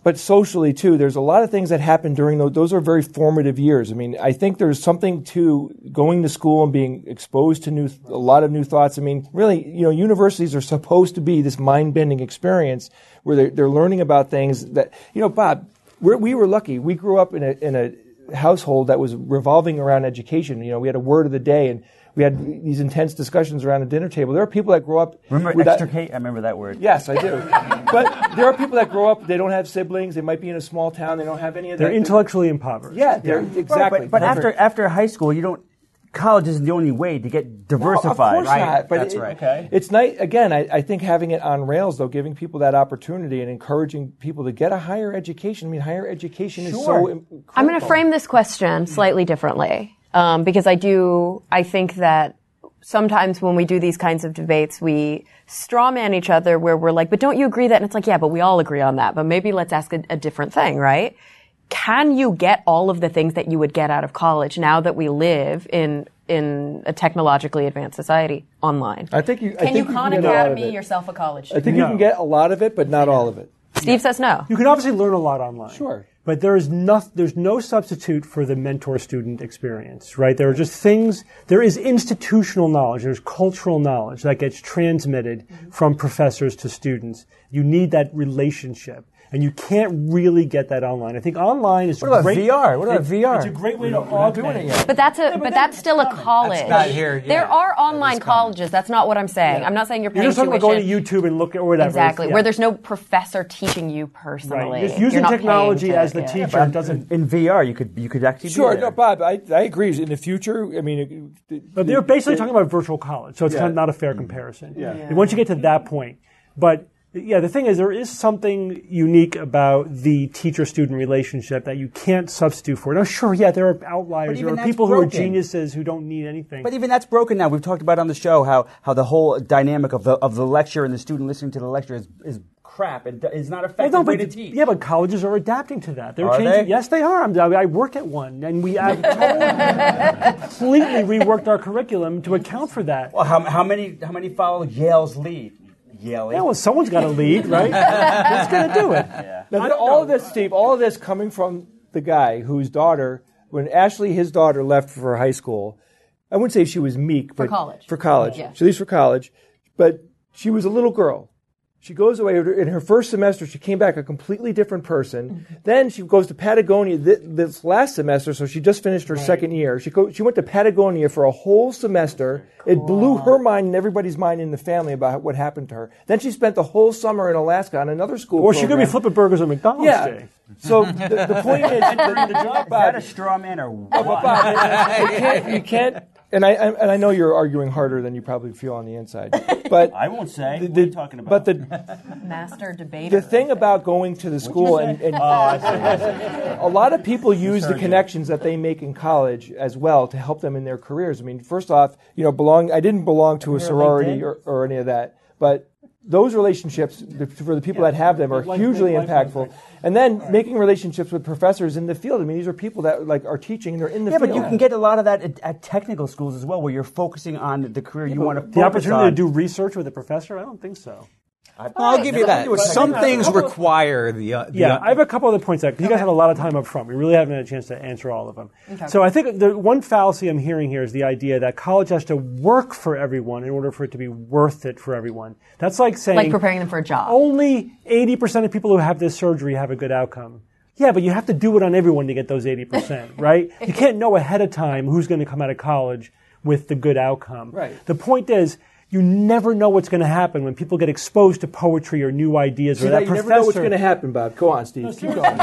but socially too, there's a lot of things that happen during those. Those are very formative years. I mean, I think there's something to going to school and being exposed to new, a lot of new thoughts. I mean, really, you know, universities are supposed to be this mind-bending experience where they're, they're learning about things that, you know, Bob, we're, we were lucky. We grew up in a, in a household that was revolving around education. You know, we had a word of the day, and we had these intense discussions around a dinner table. There are people that grow up... Remember extricate? That, I remember that word. Yes, I do. But there are people that grow up, they don't have siblings, they might be in a small town, they don't have any of that. They're intellectually impoverished. Yeah, they're Yeah. exactly. Right, but but after after high school, you don't... College isn't the only way to get diversified. No, of course Right. not. But That's it, right. Okay. It's nice, again, I, I think having it on rails, though, giving people that opportunity and encouraging people to get a higher education. I mean, higher education is so incredible. I'm going to frame this question slightly differently um, because I do, I think that sometimes when we do these kinds of debates, we straw man each other where we're like, but don't you agree that? And it's like, yeah, but we all agree on that. But maybe let's ask a, a different thing, right? Can you get all of the things that you would get out of college now that we live in in a technologically advanced society online? I think you. I Can think you Khan can get a lot of Academy it. yourself a college? I think No. you can get a lot of it, but not all of it. Steve says no. You can obviously learn a lot online. Sure. But there is no, there's no substitute for the mentor-student experience, right? There are just things, there is institutional knowledge, there's cultural knowledge that gets transmitted from professors to students. You need that relationship. And you can't really get that online. I think online is What about great. V R? What about V R? It's a great way to augment it. But that's a but that's still a college. That's not here, yeah. There are online That is coming. colleges. That's not what I'm saying. I'm not saying you're You're paying just talking tuition. about going to YouTube and look at or whatever. Exactly, Yeah. where there's no professor teaching you personally. Right. Just You're using not technology paying to- as the yeah. teacher doesn't. In V R, you could you could actually Sure, be there. no, Bob, I, I agree. In the future, I mean, it, But they're basically talking about virtual college, so it's Yeah. kind of not a fair comparison. Yeah. And once you get to that point, but yeah, the thing is, there is something unique about the teacher-student relationship that you can't substitute for. Now, sure, yeah, there are outliers. But There even are that's people who are broken. geniuses who don't need anything. But even that's broken now. We've talked about on the show how, how the whole dynamic of the of the lecture and the student listening to the lecture is, is crap. It is not Well, effective no, way but, to teach. yeah, but colleges are adapting to that. They're Are changing. they? Yes, they are. I'm, I work at one, and we have totally, completely reworked our curriculum to account for that. Well, how, how many how many follow Yale's lead? Yale. Yeah, well, someone's got to lead, right? Who's going to do it? Now, all of this, Steve, all of this coming from the guy whose daughter, when Ashley, his daughter, left for high school, I wouldn't say she was meek, but college. For college, Yeah. she leaves for college, but she was a little girl. She goes away in her first semester. She came back a completely different person. Then she goes to Patagonia th- this last semester. So she just finished her right. second year. She go, she went to Patagonia for a whole semester. Cool. It blew her mind and everybody's mind in the family about what happened to her. Then she spent the whole summer in Alaska on another school. Or program. she could be flipping burgers at McDonald's. Yeah. Day. So the, the point is, the, the job, Is that a straw man or what? Oh, but Bob, you can't. You can't and I and I know you're arguing harder than you probably feel on the inside. But I won't say. The, what are you talking about? But the master debater. The thing about going to the school and, and oh, I see, I see. a lot of people use the connections that they make in college as well to help them in their careers. I mean, first off, you know, belong. I didn't belong to a sorority or, or any of that, but those relationships for the people Yeah. that have them are Like- hugely like impactful. And then making relationships with professors in the field. I mean, these are people that like are teaching and they're in the Yeah, field. but you can get a lot of that at, at technical schools as well, where you're focusing on the career you want to focus The opportunity on. to do research with a professor? I don't think so. I, I'll give you that. Some I- things I- require the. Uh, the Yeah, uh, I have a couple other points because you guys had a lot of time up front. We really haven't had a chance to answer all of them. Okay. So I think the one fallacy I'm hearing here is the idea that college has to work for everyone in order for it to be worth it for everyone. That's like saying like preparing them for a job. only eighty percent of people who have this surgery have a good outcome. Yeah, but you have to do it on everyone to get those eighty percent, right? You can't know ahead of time who's going to come out of college with the good outcome. Right. The point is, you never know what's going to happen when people get exposed to poetry or new ideas. See, or that you professor. never know what's going to happen, Bob. Go on, Steve. Keep going.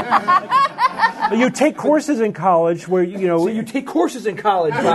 You take courses in college where you know So you take courses in college, Bob.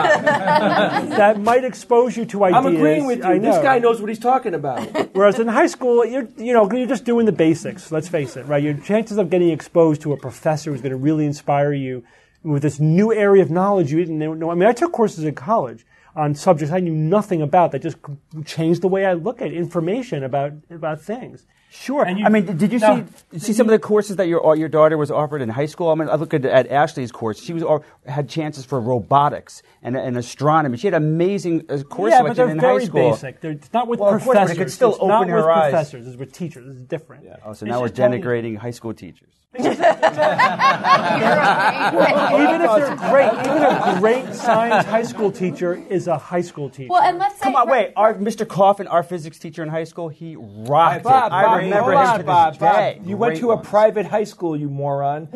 that might expose you to ideas. I'm agreeing with I you. know. This guy knows what he's talking about. Whereas in high school, you're you know you're just doing the basics. Let's face it, right? Your chances of getting exposed to a professor who's going to really inspire you with this new area of knowledge you didn't know. I mean, I took courses in college on subjects I knew nothing about that just changed the way I look at information about about things. Sure. And you- I mean, did you No. see see some of the courses that your your daughter was offered in high school? I mean, I look at, at Ashley's course. She was or, had chances for robotics and, and astronomy. She had amazing uh, course Yeah, but selection they're in very high school. basic. They're, it's not with Well, of course, but it professors. could still it's not open with her eyes. professors. It's with teachers. It's different. Oh, so It's now we're just totally- denigrating high school teachers. Even if they're great, even a great science high school teacher is a high school teacher. Well, and let's say Come on, wait. Our Mister Coffin, our physics teacher in high school, he rocked Bob, it. I Bob, remember hold him on, to Bob, this Bob. day. You went Great to a ones. private high school, you moron.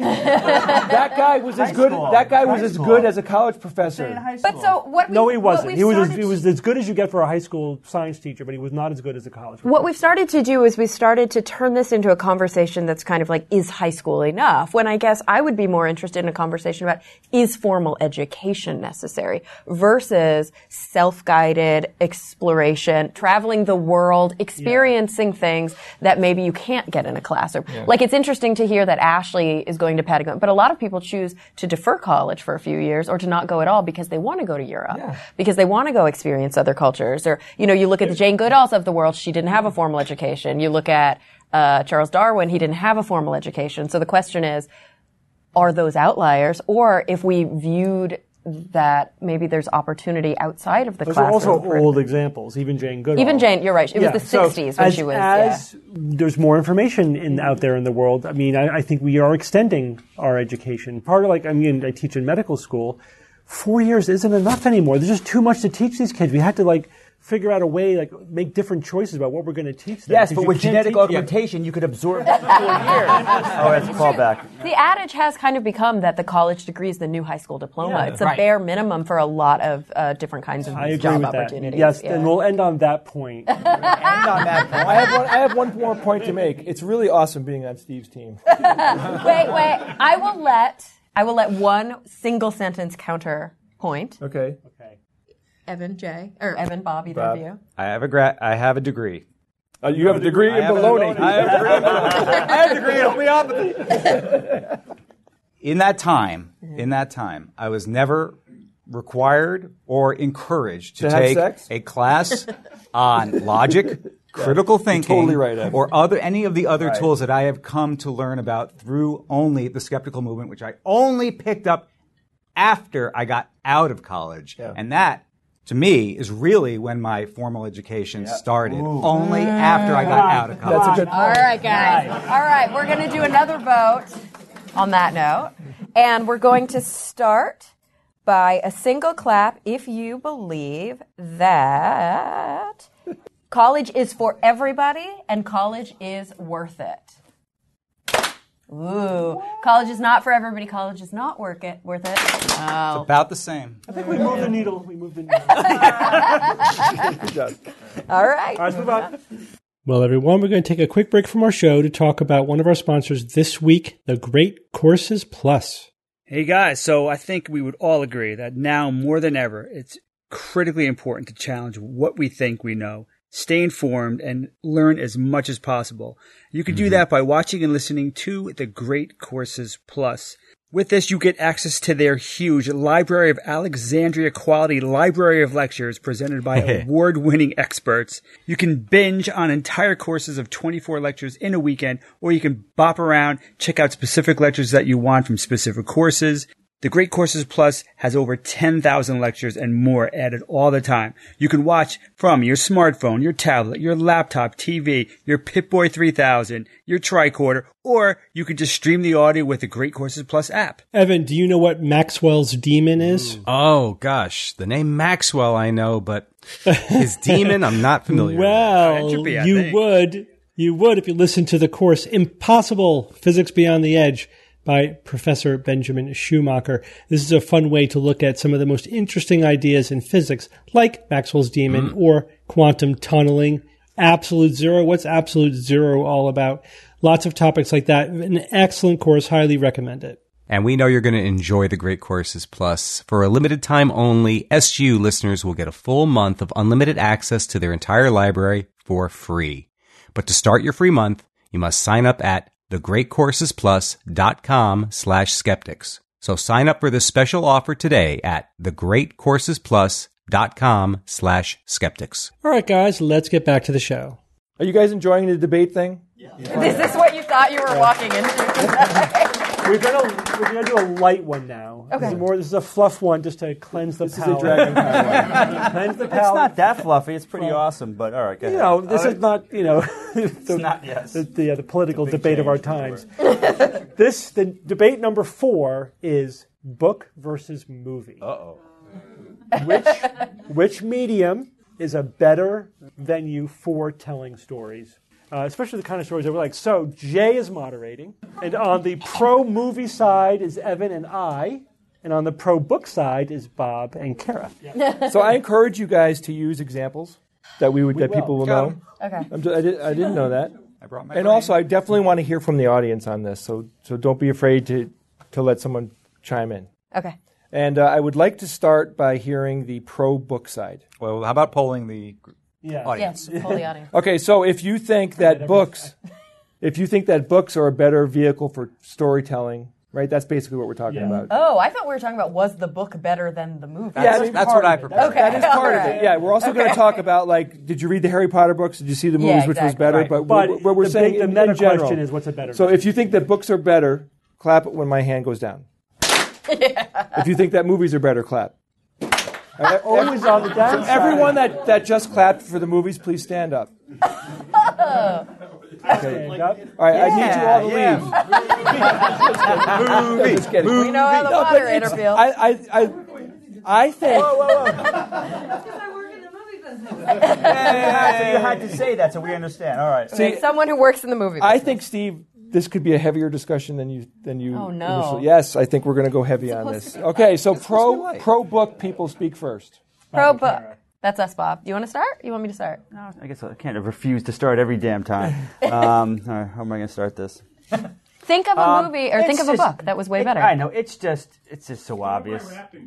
that guy was as good. school. That guy was High as school. good as a college professor. But so what? no, we, he what wasn't. we've He was, as, started he was as good as you get for a high school science teacher, but he was not as good as a college professor. What we've started to do is we've started to turn this into a conversation that's kind of like, is high school enough? When I guess I would be more interested in a conversation about, is formal education necessary versus self-guided exploration, traveling the world, experiencing yeah. things that maybe you can't get in a classroom. Yeah. Like, it's interesting to hear that Ashley is going to Patagonia, but a lot of people choose to defer college for a few years or to not go at all because they want to go to Europe, yeah. because they want to go experience other cultures. Or, you know, you look at the Jane Goodalls of the world, she didn't have a formal education. You look at uh, Charles Darwin, he didn't have a formal education. So the question is, are those outliers? Or if we viewed that maybe there's opportunity outside of the Those classroom. are also old examples, even Jane Goodall. Even Jane, you're right. It Yeah, was the so sixties when as, she was, as yeah. there's more information in out there in the world, I mean, I, I think we are extending our education. Part of like, I mean, I teach in medical school. Four years isn't enough anymore. There's just too much to teach these kids. We had to like figure out a way, like make different choices about what we're going to teach them. Yes, because but you with can't genetic teach- augmentation, you could absorb that in four years. Oh, that's a callback. The adage has kind of become that the college degree is the new high school diploma. Yeah, it's a right. bare minimum for a lot of uh, different kinds of I agree job with that. opportunities. Yes, yeah. and we'll end on that point. End on that point. I have one. I have one more point to make. It's really awesome being on Steve's team. wait, wait. I will let I will let one single sentence counter point. Okay. Okay. Evan J. or Evan Bob, either Bob. of you. I have a gra- I have a degree. Uh, you have a degree I in have a baloney. I have a degree in baloney. I have a degree in homeopathy. In that time, in that time, I was never required or encouraged to, To have take sex? a class on logic, critical thinking, totally right, Evan. or other any of the other tools that I have come to learn about through only the skeptical movement, which I only picked up after I got out of college. Yeah. And that, to me, is really when my formal education started. Only after I got out of college. That's a good point. All right, guys. All right, we're going to do another vote on that note. And we're going to start by a single clap if you believe that college is for everybody and college is worth it. Ooh, college is not for everybody. College is not worth it. Worth it. Oh. About the same. I think we moved the needle. We moved the needle. Good job. All right. All right, let's move on. Well, everyone, we're going to take a quick break from our show to talk about one of our sponsors this week, The Great Courses Plus. Hey guys, so I think we would all agree that now more than ever, it's critically important to challenge what we think we know, stay informed, and learn as much as possible. You can do that by watching and listening to The Great Courses Plus. With this, you get access to their huge Library of Alexandria quality library of lectures presented by award-winning experts. You can binge on entire courses of twenty-four lectures in a weekend, or you can bop around, check out specific lectures that you want from specific courses. The Great Courses Plus has over ten thousand lectures and more added all the time. You can watch from your smartphone, your tablet, your laptop, T V, your Pip-Boy three thousand, your tricorder, or you can just stream the audio with the Great Courses Plus app. Evan, do you know what Maxwell's Demon is? Oh, gosh. The name Maxwell I know, but his demon I'm not familiar with. Well, That should be, I you think. would. You would if you listened to the course Impossible Physics Beyond the Edge by Professor Benjamin Schumacher. This is a fun way to look at some of the most interesting ideas in physics, like Maxwell's Demon Mm. or quantum tunneling, absolute zero. What's absolute zero all about? Lots of topics like that. An excellent course. Highly recommend it. And we know you're going to enjoy the Great Courses Plus. For a limited time only, S G U listeners will get a full month of unlimited access to their entire library for free. But to start your free month, you must sign up at thegreatcoursesplus.com slash skeptics. So sign up for this special offer today at thegreatcoursesplus.com slash skeptics. All right, guys, let's get back to the show. Are you guys enjoying the debate thing? Is this what you thought you were walking into tonight? We're gonna we're gonna do a light one now. Okay. This is more. This is a fluff one, just to cleanse the This is palate. a Dragon Power. Cleanse the It's palate. not that fluffy. It's pretty awesome, but all right, go You ahead. know, this is not, you know, the, not, yes. the, the, uh, the political debate of our times. This, the debate number four is book versus movie. Uh-oh. Which, which medium is a better venue for telling stories? Uh, especially the kind of stories that we're like. So, Jay is moderating, and on the pro-movie side is Evan and I, and on the pro-book side is Bob and Kara. So I encourage you guys to use examples that we would that will. people will Got know. 'em. Okay. I'm just, I, did, I didn't know that. I brought my And brain. also, I definitely want to hear from the audience on this. So so don't be afraid to to let someone chime in. Okay. And uh, I would like to start by hearing the pro book side. Well, how about polling the Yeah. audience? Yes, pull the audience. Okay, so if you think that books, if you think that books are a better vehicle for storytelling, right? That's basically what we're talking Yeah. about. Oh, I thought we were talking about was the book better than the movie? Yeah, I That's, mean, that's part what I of it. prepared. Okay. That is part of Alright. it. Yeah, we're also going to talk about, like, did you read the Harry Potter books? Did you see the movies, Yeah, which was exactly. better? Right. But, But what, what we're the saying big- the in, meta in general. question is, what's a better So venue? if you think that books are better, clap when my hand goes down. If you think that movies are better, clap. Always on the downside. Everyone that, that just clapped for the movies, please stand up. Stand up. All right, I need you all to Yeah, leave. Movie. Just kidding. We know how the No, but moderator it's- feels. I, I, I, I think. Yeah, so you had to say that so we understand. All right. See, Someone who works in the movie I business. think, Steve, this could be a heavier discussion than you than you. Oh, no. initially- Yes, I think we're going to go heavy on this. Okay, so pro pro book people speak first. Pro book. That's us, Bob. Do you want to start? You want me to start? No, I guess I can't refuse to start every damn time. Um, all right, how am I going to start this? Think of a Um, movie or think it's of a just- book that was way it- better. I know. It's just, it's just so obvious.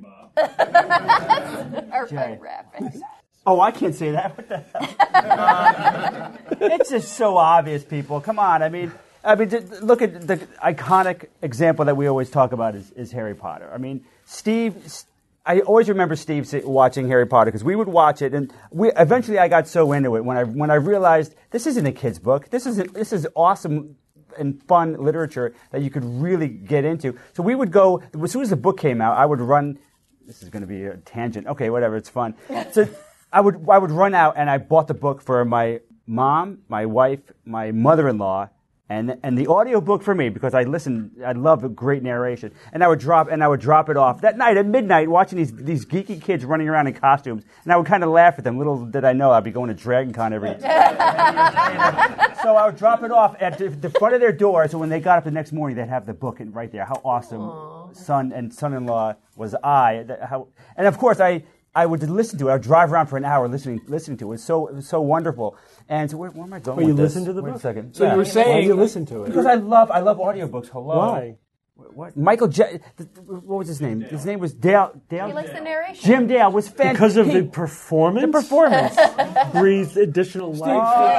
Or Jay. rapping. Oh, I can't say that. What the hell? Um, it's just so obvious, people. Come on. I mean, I mean, just look at the iconic example that we always talk about is, is Harry Potter. I mean, Steve. I always remember Steve sit- watching Harry Potter because we would watch it, and we eventually I got so into it when I when I realized this isn't a kid's book. This is this is awesome and fun literature that you could really get into. So we would go as soon as the book came out. I would run. This is going to be a tangent. Okay, whatever. It's fun. So I would I would run out and I bought the book for my mom, my wife, my mother-in-law. And and the audiobook for me because I listen I love a great narration and I would drop and I would drop it off that night at midnight watching these these geeky kids running around in costumes and I would kind of laugh at them. Little did I know I'd be going to Dragon Con every so I would drop it off at the, the front of their door so when they got up the next morning they'd have the book and right there. How awesome Aww. son and son-in-law was I. That, how, and of course I I would listen to it. I would drive around for an hour listening listening to it. It was so it was so wonderful. And so where, where am I going Well, with you this? listen to the Wait book? a second. So you were Why saying do you listen to it? Because I love I love audiobooks. Hello. Why? What? Michael J. What was his name? His name was Dale. Dale. He likes the narration. Jim Dale was fantastic. Because of the performance? The performance. Breathes additional life.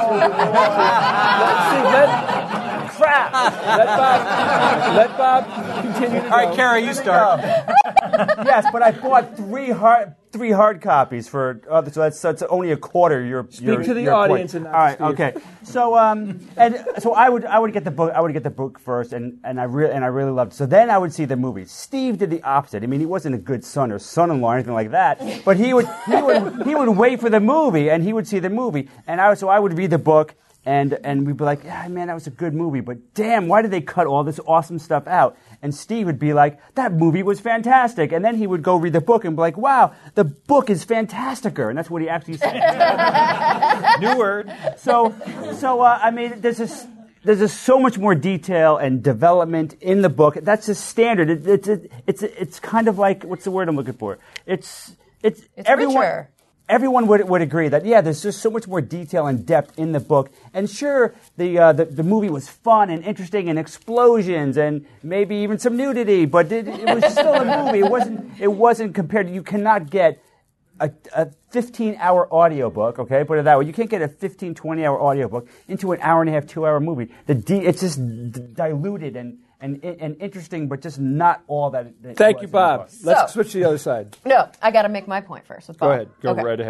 Steve, let, Crap. let Bob let Bob continue to All right, go. Kara, you start. Yes, but I bought three hard three hard copies for other, so that's, that's only a quarter. Your Speak to the audience and not all right, to Steve. okay. So um, and so I would I would get the book I would get the book first, and and I really and I really loved it. So then I would see the movie. Steve did the opposite. I mean, he wasn't a good son or son-in-law or anything like that, but he would he would he would wait for the movie, and he would see the movie, and I so I would read the book. And and we'd be like, yeah, man, that was a good movie, but damn, why did they cut all this awesome stuff out? And Steve would be like, that movie was fantastic. And then he would go read the book and be like, wow, the book is fantasticer. And that's what he actually said. New word. So, so uh, I mean, there's just there's just so much more detail and development in the book. That's just standard. It, it's it, it's it's kind of like, what's the word I'm looking for? It's it's, It's everyone. richer. Everyone would would agree that yeah, there's just so much more detail and depth in the book. And sure, the uh, the, the movie was fun and interesting and explosions and maybe even some nudity, but it, it was still a movie. It wasn't it wasn't compared to. You cannot get a, a fifteen hour audiobook, okay? Put it that way. You can't get a fifteen, twenty hour audiobook into an hour and a half, two hour movie. The de- it's just d- diluted and. And, and interesting, but just not all that. that Thank was you, in the Bob. book. Let's So- switch to the other side. No, I got to make my point first. With Go Bob. ahead. Go Okay. right ahead.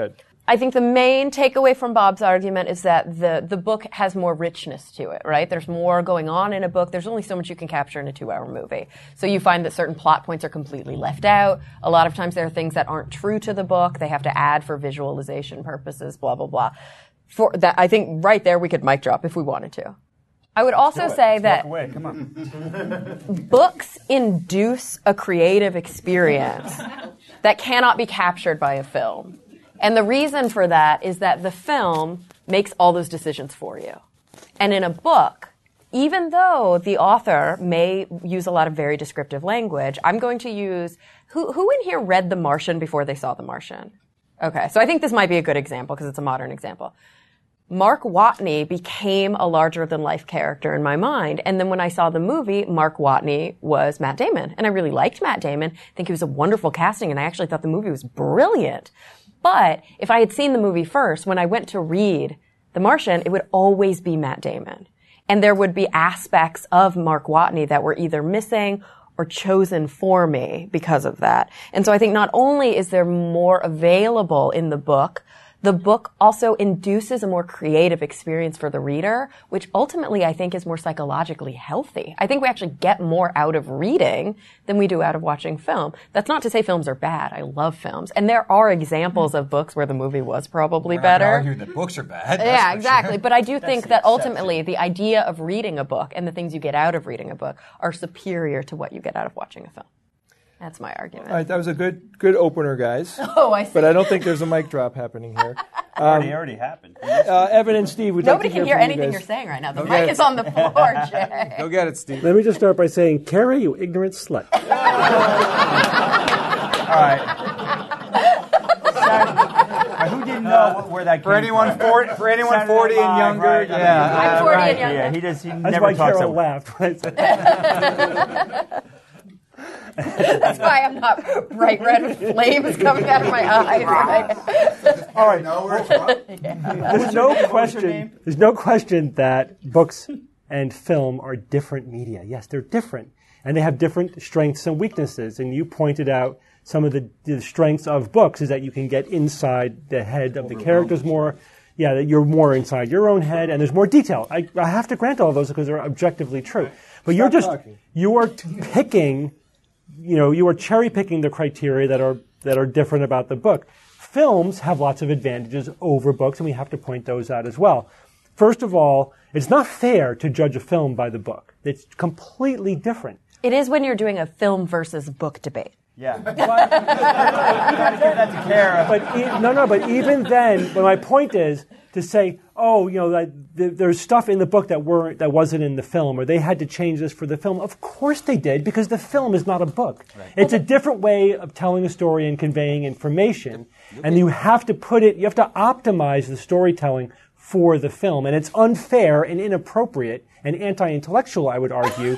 I think the main takeaway from Bob's argument is that the, the book has more richness to it, right? There's more going on in a book. There's only so much you can capture in a two-hour movie. So you find that certain plot points are completely left out. A lot of times there are things that aren't true to the book. They have to add for visualization purposes, blah, blah, blah. For that, I think right there we could mic drop if we wanted to. I would also say that Away. Come on. books induce a creative experience that cannot be captured by a film. And the reason for that is that the film makes all those decisions for you. And in a book, even though the author may use a lot of very descriptive language, I'm going to use, who, who in here read The Martian before they saw The Martian? Okay, so I think this might be a good example because it's a modern example. Mark Watney became a larger-than-life character in my mind. And then when I saw the movie, Mark Watney was Matt Damon. And I really liked Matt Damon. I think he was a wonderful casting, and I actually thought the movie was brilliant. But if I had seen the movie first, when I went to read The Martian, it would always be Matt Damon. And there would be aspects of Mark Watney that were either missing or chosen for me because of that. And so I think not only is there more available in the book, the book also induces a more creative experience for the reader, which ultimately I think is more psychologically healthy. I think we actually get more out of reading than we do out of watching film. That's not to say films are bad. I love films. And there are examples of books where the movie was probably We're better. not arguing that books are bad. Yeah, exactly. Sure. But I do think that ultimately the idea of reading a book and the things you get out of reading a book are superior to what you get out of watching a film. That's my argument. All right, that was a good good opener, guys. Oh, I see. But I don't think there's a mic drop happening here. Um, already, already happened. Uh, Evan and Steve, would Nobody like to can hear, hear from anything you you're guys. saying right now. The Okay. mic is on the floor, Jay. Go get it, Steve. Let me just start by saying, Carrie, you ignorant slut. All right. Sorry. Who didn't know what, where that came For anyone from? forty, for anyone Saturday forty Night and Live, younger, right? yeah. I'm forty right, and younger. Yeah, he just he That's never why talks Carol about. laughed. when I said that. That's why I'm not bright red with flames coming out of my eyes. Right? All right. Know where it's from? There's no question. There's no question that books and film are different media. Yes, they're different, and they have different strengths and weaknesses. And you pointed out some of the, the strengths of books is that you can get inside the head of the characters more. Yeah, that you're more inside your own head, and there's more detail. I, I have to grant all those because they're objectively true. But you're just talking. you are picking. You know, you are cherry picking the criteria that are that are different about the book. Films have lots of advantages over books, and we have to point those out as well. First of all, it's not fair to judge a film by the book. It's completely different. It is when you're doing a film versus book debate. Yeah. But, you gotta give that to Kara. But e- no, no. But even then, but my point is to say, oh, you know, that th- there's stuff in the book that weren't that wasn't in the film, or they had to change this for the film. Of course they did, because the film is not a book. Right. It's a different way of telling a story and conveying information, and you have to put it. You have to optimize the storytelling for the film, and it's unfair and inappropriate and anti-intellectual, I would argue.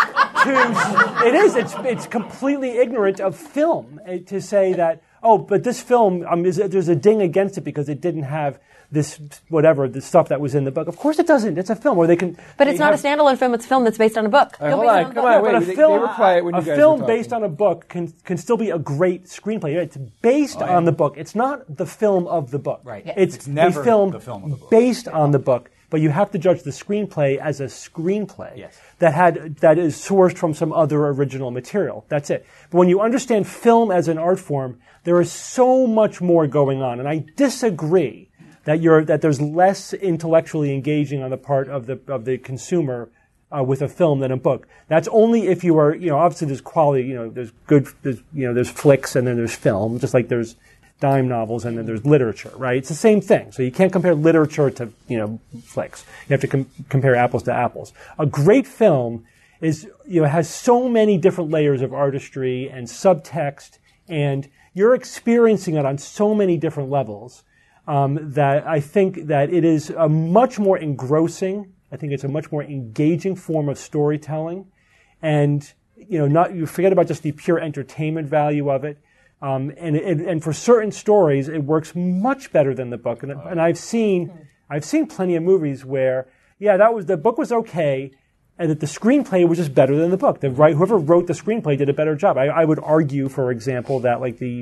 to, it is. It's it's completely ignorant of film uh, to say that. Oh, but this film, um, is, there's a ding against it because it didn't have this, whatever, the stuff that was in the book. Of course it doesn't. It's a film where they can... But it's they not have, a standalone film. It's a film that's based on a book. All right, Don't hold base it on, a come book. on, wait. but a they- film, they were quiet when you a guys film were based talking. on a book can can still be a great screenplay. It's based on the book. It's not the film of the book. Right. Yeah. It's, It's never a film, the film of the book. based on the book. But you have to judge the screenplay as a screenplay Yes. that had that is sourced from some other original material. That's it. But when you understand film as an art form, there is so much more going on, and I disagree that you're that there's less intellectually engaging on the part of the of the consumer uh, with a film than a book. That's only if you are, you know, obviously there's quality, you know, there's good, there's, you know, there's flicks and then there's film, just like there's dime novels and then there's literature, right? It's the same thing. So you can't compare literature to, you know, flicks. You have to com- compare apples to apples. A great film is, you know, has so many different layers of artistry and subtext, and you're experiencing it on so many different levels um, that I think that it is a much more engrossing, I think it's a much more engaging form of storytelling. And, you know, not, you forget about just the pure entertainment value of it. Um, and, and, and for certain stories, it works much better than the book. And, and I've seen, I've seen plenty of movies where, yeah, that was, the book was okay, and that the screenplay was just better than the book. The, right, whoever wrote the screenplay did a better job. I, I would argue, for example, that like the,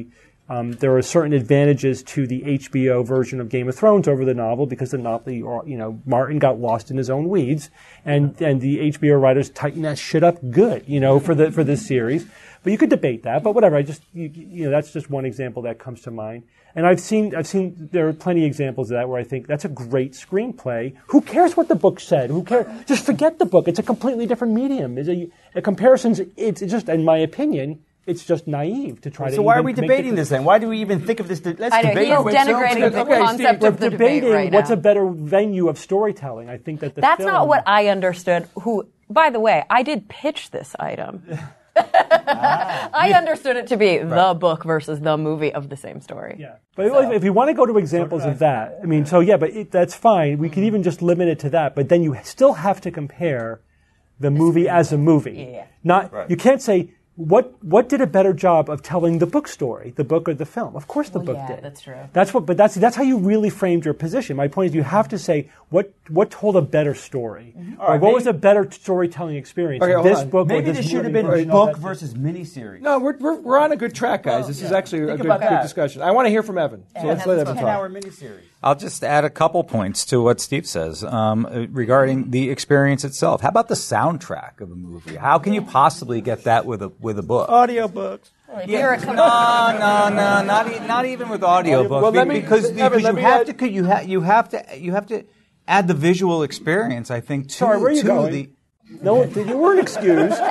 Um, there are certain advantages to the H B O version of Game of Thrones over the novel because the novel, you know, Martin got lost in his own weeds, and and the H B O writers tightened that shit up good, you know, for the for this series. But you could debate that, but whatever. I just you, you know that's just one example that comes to mind. And I've seen I've seen there are plenty of examples of that where I think that's a great screenplay. Who cares what the book said? Who cares? Just forget the book. It's a completely different medium. It's a, a comparisons. It's just, in my opinion, it's just naive to try to. So why even are we make debating the, this then? Why do we even think of this? Let's I know, debate. he is it. denigrating the Okay, concept We're of the debating debate right what's now. a better venue of storytelling. I think that the That's film, not what I understood. Who, by the way, I did pitch this item. ah. I understood it to be right. the book versus the movie of the same story. Yeah, but so. if you want to go to examples of that, I mean, so yeah, but it, that's fine. We mm-hmm. could even just limit it to that. But then you still have to compare the movie as a movie. Yeah. Not right. you can't say. What what did a better job of telling the book story, the book or the film? Of course, the well, book yeah, did. That's true. That's what, but that's that's how you really framed your position. My point is, you have to say what what told a better story, mm-hmm. or right, what maybe, was a better storytelling experience. Okay, this on. book, maybe or this this should have been movie, book versus miniseries. No, we're, we're we're on a good track, guys. Well, this yeah. is actually Think a good, about good that. discussion. I want to hear from Evan, so Yeah, let's let Evan ten talk. hour miniseries. I'll just add a couple points to what Steve says um, regarding the experience itself. How about the soundtrack of a movie? How can you possibly get that with a with a book? Audiobooks. Yeah. No, no, no, not e- not even with audiobooks. Well, let me- because Evan, because let you me have add- to you have you have to you have to add the visual experience. I think to Sorry, where are you to going? the. No, you weren't excused. Oh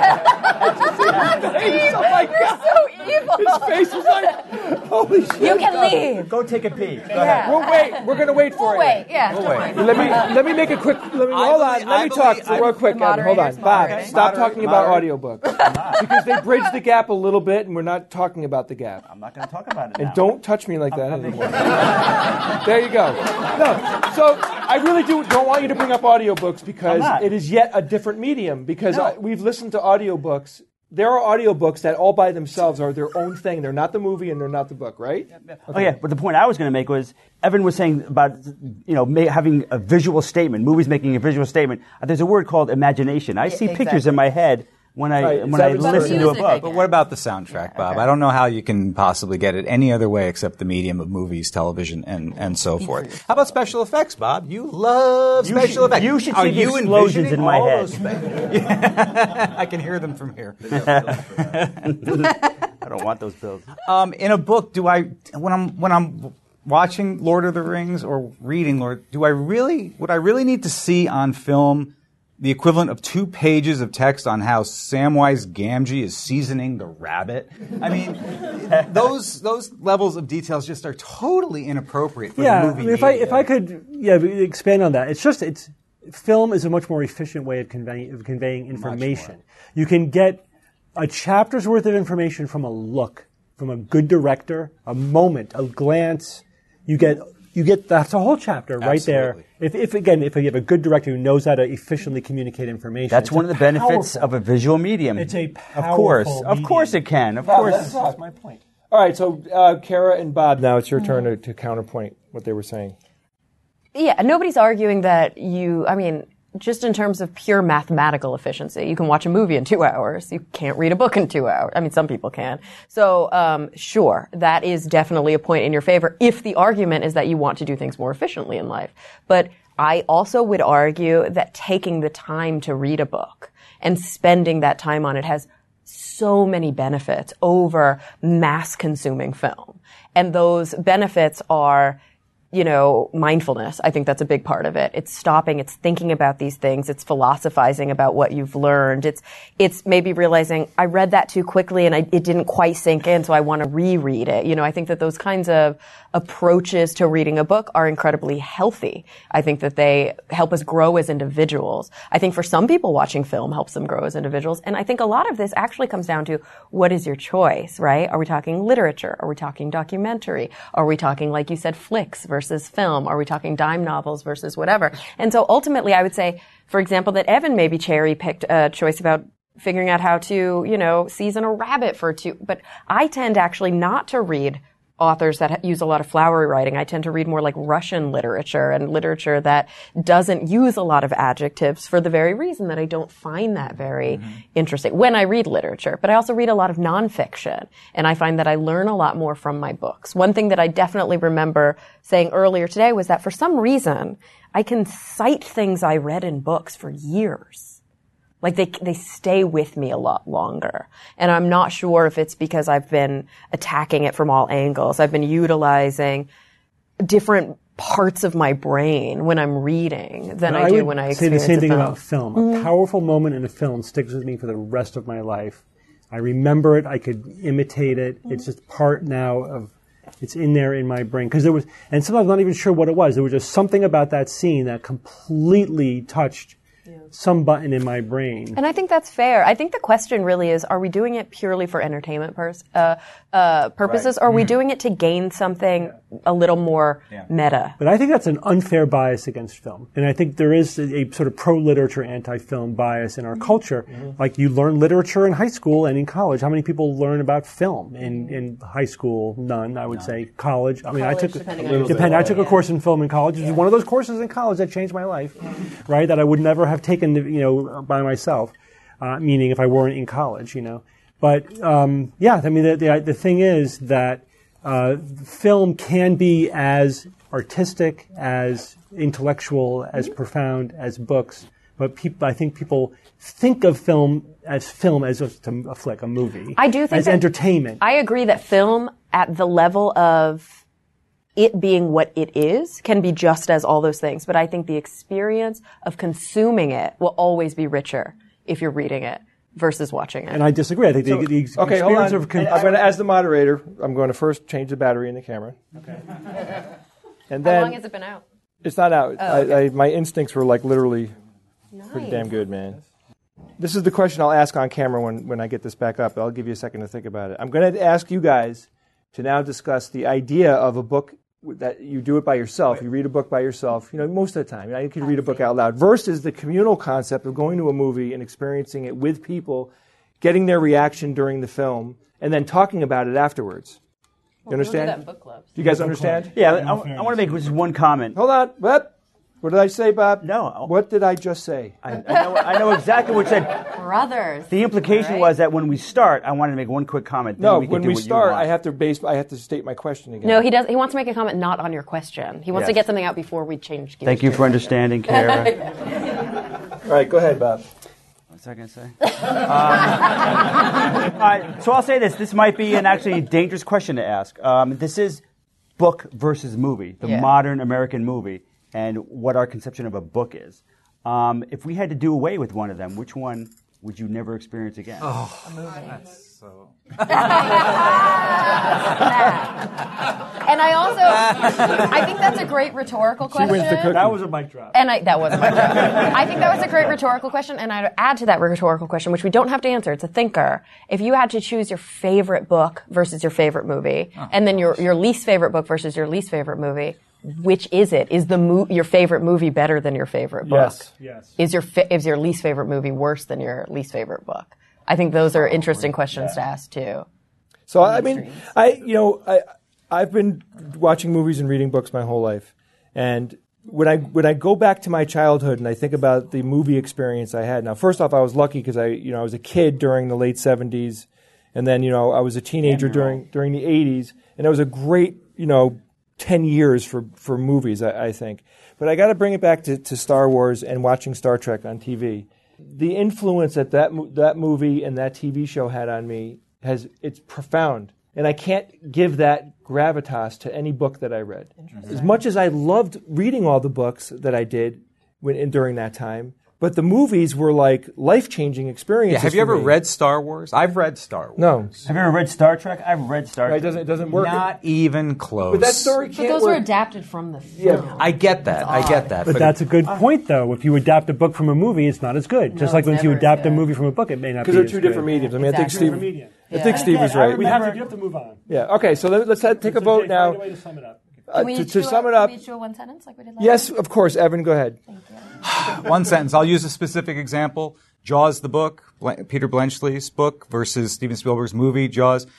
my God! So evil. His face was like, holy shit! You can leave. Go take a pee. Go Yeah. ahead. We'll wait. We're gonna wait for We'll it. wait. Yeah. We'll don't wait. worry. Let me let me make a quick. Let me I hold believe- on. Let I me talk believe- for I- real quick, The Evan. Hold on, moderators, Bob. moderators. Stop Moderate- talking about moderate. audiobooks because they bridge the gap a little bit, and we're not talking about the gap. I'm not going to talk about it And now. don't touch me like that anymore. There you go. No, so I really do don't want you to bring up audiobooks because I'm not. it is yet a different medium. Because No. I, we've listened to audiobooks. There are audiobooks that all by themselves are their own thing. They're not the movie and they're not the book, right? Oh yeah, but the point I was going to make was Evan was saying about you know ma- having a visual statement, movies making a visual statement. Uh, There's a word called imagination. I see pictures exactly. in my head when I Right, when I Evan's listen right. to a Music, book. I But what about the soundtrack, Bob? I don't know how you can possibly get it any other way except the medium of movies, television, and, and so forth. How about special effects, Bob? You love You special should- effects. you should Are see the you explosions envisioning in my all head. those spe- Yeah. I can hear them from here. I don't want those bills. Um, in a book, do I when I'm when I'm watching Lord of the Rings or reading Lord, do I really would I really need to see on film the equivalent of two pages of text on how Samwise Gamgee is seasoning the rabbit? I mean, those those levels of details just are totally inappropriate for Yeah, the I movie mean, if I media. if I could, yeah, expand on that. It's just it's film is a much more efficient way of conveying of conveying information. You can get a chapter's worth of information from a look, from a good director, a moment, a glance. You get you get that's a whole chapter right there. Absolutely. If, if again, if you have a good director who knows how to efficiently communicate information, That's it's one a of the benefits powerful- of a visual medium. It's a of course, powerful of course medium. it can. Of Bob, course, that's, that's my point. All right, so uh, Kara and Bob, now it's your turn to, to counterpoint what they were saying. Yeah, nobody's arguing that you, I mean, just in terms of pure mathematical efficiency, you can watch a movie in two hours. You can't read a book in two hours. I mean, some people can. So, um, sure, that is definitely a point in your favor if the argument is that you want to do things more efficiently in life. But I also would argue that taking the time to read a book and spending that time on it has so many benefits over mass consuming film. And those benefits are, you know, mindfulness. I think that's a big part of it. It's stopping, it's thinking about these things, it's philosophizing about what you've learned. It's, it's maybe realizing I read that too quickly and I, it didn't quite sink in, so I want to reread it. You know, I think that those kinds of approaches to reading a book are incredibly healthy. I think that they help us grow as individuals. I think for some people watching film helps them grow as individuals. And I think a lot of this actually comes down to what is your choice, right? Are we talking literature? Are we talking documentary? Are we talking, like you said, flicks versus film? Are we talking dime novels versus whatever? And so ultimately I would say, for example, that Evan maybe cherry picked a choice about figuring out how to, you know, season a rabbit for two, but I tend actually not to read authors that use a lot of flowery writing. I tend to read more like Russian literature and literature that doesn't use a lot of adjectives for the very reason that I don't find that very mm-hmm. interesting when I read literature. But I also read a lot of nonfiction, and I find that I learn a lot more from my books. One thing that I definitely remember saying earlier today was that for some reason, I can cite things I read in books for years. Like they they stay with me a lot longer. And I'm not sure if it's because I've been attacking it from all angles. I've been utilizing different parts of my brain when I'm reading than I, I do when I experience say the same thing film. about film. Mm-hmm. A powerful moment in a film sticks with me for the rest of my life. I remember it. I could imitate it. Mm-hmm. It's just part now of, it's in there in my brain. Because there was, and sometimes I'm not even sure what it was. There was just something about that scene that completely touched some button in my brain. And I think that's fair. I think the question really is, are we doing it purely for entertainment pers- uh, uh, purposes, right. or are we doing it to gain something a little more yeah. meta? But I think that's an unfair bias against film. And I think there is a, a sort of pro-literature, anti-film bias in our mm-hmm. culture. Mm-hmm. Like you learn literature in high school and in college. How many people learn about film in, in high school? None, I would None. say. College. I mean, college, I took depending a, depend, I took a course in film in college. It was yeah. one of those courses in college that changed my life, right? That I would never have taken, you know, by myself, uh, meaning if I weren't in college, you know. But, um, yeah, I mean, the, the, the thing is that uh, film can be as artistic, as intellectual, as profound as books. But people, I think people think of film as film as just a, a flick, a movie. I do think as that, entertainment. I agree that film at the level of it being what it is can be just as all those things. But I think the experience of consuming it will always be richer if you're reading it versus watching it. And I disagree. I think so, the, the okay, experience hold on. of con- I'm going to, as the moderator, I'm going to first change the battery in the camera. Okay. And then how long has it been out? It's not out. Oh, I, okay. I, my instincts were like literally nice. pretty damn good, man. This is the question I'll ask on camera when, when I get this back up. I'll give you a second to think about it. I'm going to ask you guys to now discuss the idea of a book that you do it by yourself. You read a book by yourself, you know, most of the time. You know, you can read a book out loud. Versus the communal concept of going to a movie and experiencing it with people, getting their reaction during the film, and then talking about it afterwards. You well, understand? We do that in book clubs. Do you guys understand? Yeah, I, I want to make just one comment. Hold on. What? What did I say, Bob? No. What did I just say? I, I, know, I know exactly what you said. Brothers. The implication right? was that when we start, I wanted to make one quick comment. No, we when we start, I have to base. I have to state my question again. No, he does. He wants to make a comment not on your question. He wants yes. to get something out before we change gears. Thank you for understanding, Kara. All right, go ahead, Bob. What's I going to say? um, all right, so I'll say this. This might be an actually dangerous question to ask. Um, this is book versus movie, the yeah. modern American movie, and what our conception of a book is. Um, if we had to do away with one of them, which one would you never experience again? Oh, a movie. That's so... And I also, I think that's a great rhetorical question. She wins the cookie. That was a mic drop. And I, that was a mic drop. I think that was a great rhetorical question, and I'd add to that rhetorical question, which we don't have to answer. It's a thinker. If you had to choose your favorite book versus your favorite movie, oh, and then your your least favorite book versus your least favorite movie, which is it? Is the mo- your favorite movie better than your favorite book? Yes. Yes. Is your fa- is your least favorite movie worse than your least favorite book? I think those are interesting questions yeah. to ask too. So I mean, I you know I I've been watching movies and reading books my whole life, and when I when I go back to my childhood and I think about the movie experience I had. Now, first off, I was lucky because I you know I was a kid during the late seventies, and then you know I was a teenager during during the eighties, and it was a great you know ten years for for movies I, I think. But I got to bring it back to, to Star Wars and watching Star Trek on T V. The influence that that, mo- that movie and that T V show had on me has it's profound, and I can't give that gravitas to any book that I read. As much as I loved reading all the books that I did when in, during that time, but the movies were like life-changing experiences. Yeah, have you for ever me. read Star Wars? I've read Star Wars. No. Have you ever read Star Trek? I've read Star Right, Trek. it doesn't it doesn't work. Not even close. But that story But can't those work. were adapted from the film. Yeah. I get that. I get that. But, that's a good point, though. If you adapt a book from a movie, it's not as good. Just No, like it's when you never adapt as a good. movie from a book, it may not be Because they're as two good. different mediums. I mean, Exactly. I think Steve. Different medium. I think Steve was right. We have to, you have to move on. Yeah. Okay. So let, let's have, take a So, vote Jake, now. find a way to sum it up. Uh, Can we to each to do sum a, it up. Can we each do a one sentence like we did last Yes, time? of course. Evan, go ahead. Thank you. One sentence. I'll use a specific example. Jaws, the book, Bl- Peter Blenchly's book versus Steven Spielberg's movie, Jaws.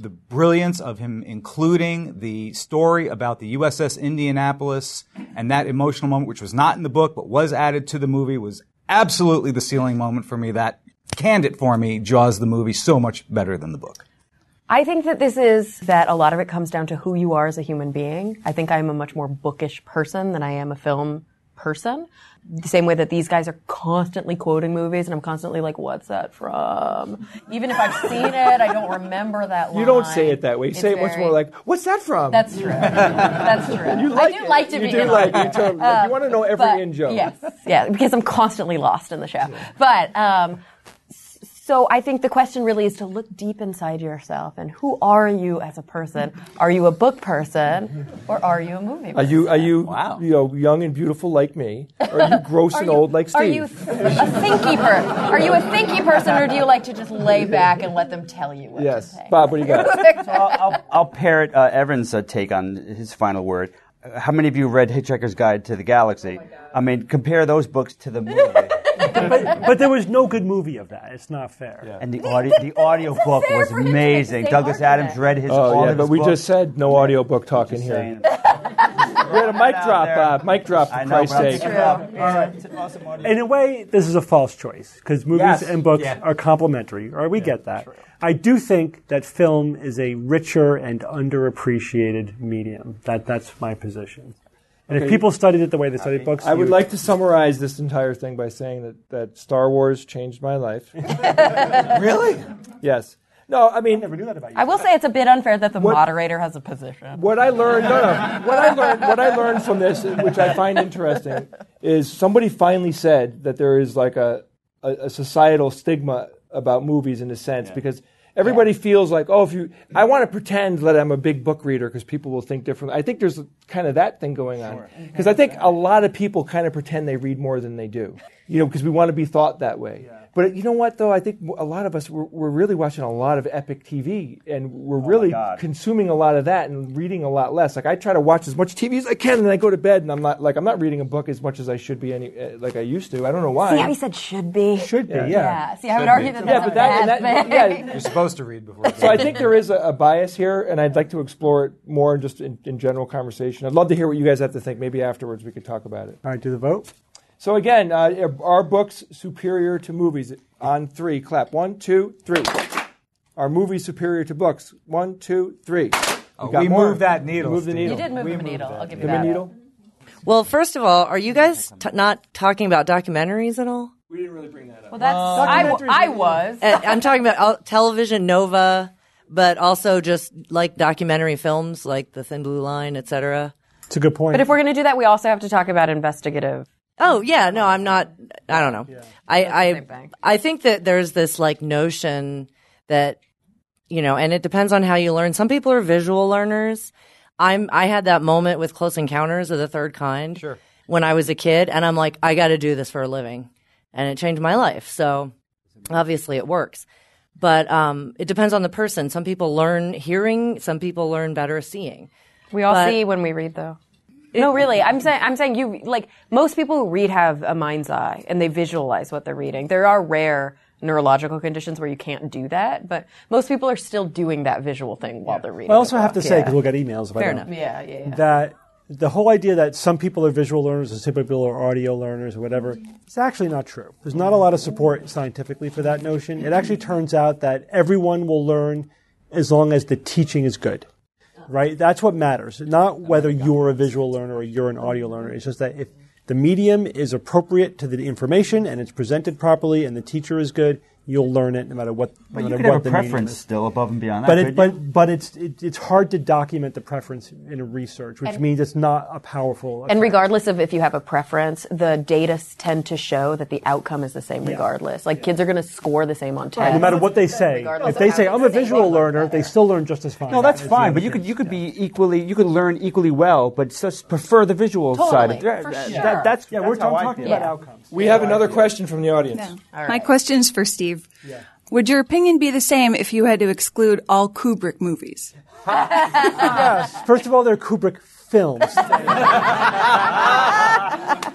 the brilliance of him including the story about the U S S Indianapolis and that emotional moment, which was not in the book but was added to the movie, was absolutely the ceiling moment for me. That canned it for me, Jaws the movie, so much better than the book. I think that this is that a lot of it comes down to who you are as a human being. I think I'm a much more bookish person than I am a film person. The same way that these guys are constantly quoting movies, and I'm constantly like, what's that from? Even if I've seen it, I don't remember that line. You don't say it that way. You It's say it much very- more like, what's that from? That's true. That's true. You like I do it. like to you be do in like on it. You it. totally like, you want to know every But, in joke. Yes, yeah, because I'm constantly lost in the show. But um, s- so I think the question really is to look deep inside yourself and who are you as a person? Are you a book person or are you a movie person? Are you are you Wow. you know young and beautiful like me, or are you gross Are and you- old like Steve? Are you th- a thinky person? Are you a thinky person, or do you like to just lay back and let them tell you what Yes, to say? Bob. What do you got? I'll, I'll, I'll parrot uh, Evan's uh, take on his final word. Uh, how many of you read Hitchhiker's Guide to the Galaxy? I mean, compare those books to the movie. but, but there was no good movie of that. It's not fair. And the audio, the audio book fair was for him to make the amazing. same Douglas argument. Adams read his. Oh all yeah, of but his we books. just said no audiobook talk in Just here. saying. We had a mic drop, there. Bob. Mic drop, for I know, Christ's but I'm sake. thinking about- all right, awesome audio. In a way, this is a false choice because movies Yes. and books Yeah. are complementary, or we get that. I do think that film is a richer and underappreciated medium. That that's my position. And if Okay. people studied it the way they studied books, I would you- like to summarize this entire thing by saying that, that Star Wars changed my life. Really? Yes. No, I mean, never knew that about you. I will say it's a bit unfair that the What- moderator has a position. what I learned, no, no, what I learned, what I learned from this, which I find interesting, is somebody finally said that there is like a, a, a societal stigma about movies in a sense, because everybody feels like, oh, if you, I want to pretend that I'm a big book reader because people will think differently. I think there's kind of that thing going on, because I think a lot of people kind of pretend they read more than they do, you know, because we want to be thought that way. But you know what, though? I think a lot of us, we're, we're really watching a lot of epic T V, and we're really God. consuming a lot of that and reading a lot less. Like, I try to watch as much T V as I can, and then I go to bed, and I'm not, like, I'm not reading a book as much as I should be, any, uh, like I used to. I don't know why. See how he said should be? should be, yeah. Yeah. See, I would Should argue be. that yeah, that's but a that, bad that thing. yeah. You're supposed to read before. So I think there is a, a bias here, and I'd like to explore it more just in, in general conversation. I'd love to hear what you guys have to think. Maybe afterwards we could talk about it. All right, do the vote. So again, uh, are books superior to movies? On three, clap. One, two, three. Are movies superior to books? One, two, three. Oh, got we more. moved that needle. We moved the Steve. needle. You did move We the moved needle. that. I'll give you The that. needle. Well, first of all, are you guys t- not talking about documentaries at all? We didn't really bring that up. Well, that's I, w- I was. Uh, I'm talking about uh, television, Nova, but also just like documentary films like The Thin Blue Line, et cetera. It's a good point. But if we're going to do that, we also have to talk about investigative. Oh yeah, no, I'm not. I don't know. I I, same thing. I think that there's this like notion that you know, and it depends on how you learn. Some people are visual learners. I'm. I had that moment with Close Encounters of the Third Kind Sure. when I was a kid, and I'm like, I got to do this for a living, and it changed my life. So obviously, it works. But um, it depends on the person. Some people learn hearing. Some people learn better seeing. We all But- see when we read, though. No, really. I'm saying, I'm saying you, like, most people who read have a mind's eye and they visualize what they're reading. There are rare neurological conditions where you can't do that, but most people are still doing that visual thing while they're reading. I also a have to book. say, Yeah. because we'll get emails if I Fair don't, enough. Yeah, yeah, yeah. that the whole idea that some people are visual learners and some people are audio learners or whatever, it's actually not true. There's not a lot of support scientifically for that notion. It actually turns out that everyone will learn as long as the teaching is good. Right? That's what matters. Not whether you're a visual learner or you're an audio learner. It's just that if the medium is appropriate to the information and it's presented properly and the teacher is good, you'll learn it no matter what. But no you matter could what have a the medium preference is. still above and beyond that. But it, couldn't you? but but it's it, it's hard to document the preference in a research, which means it's not a powerful. And effect. regardless of if you have a preference, the data s- tend to show that the outcome is the same regardless. Like kids are going to score the same on tests. no matter what they say, Regardless if of they how say they I'm a say visual it. learner, they still learn just as fine. No, that's as the fine. other But you could kids. you could be equally you could learn equally well, but just prefer the visual side of Totally, it. for That- sure. that- that's Yeah, that's we're how I talking feel. about Yeah. outcomes. We have another question from the audience. My question is for Steve. Would your opinion be the same if you had to exclude all Kubrick movies? Yes. First of all, they're Kubrick films.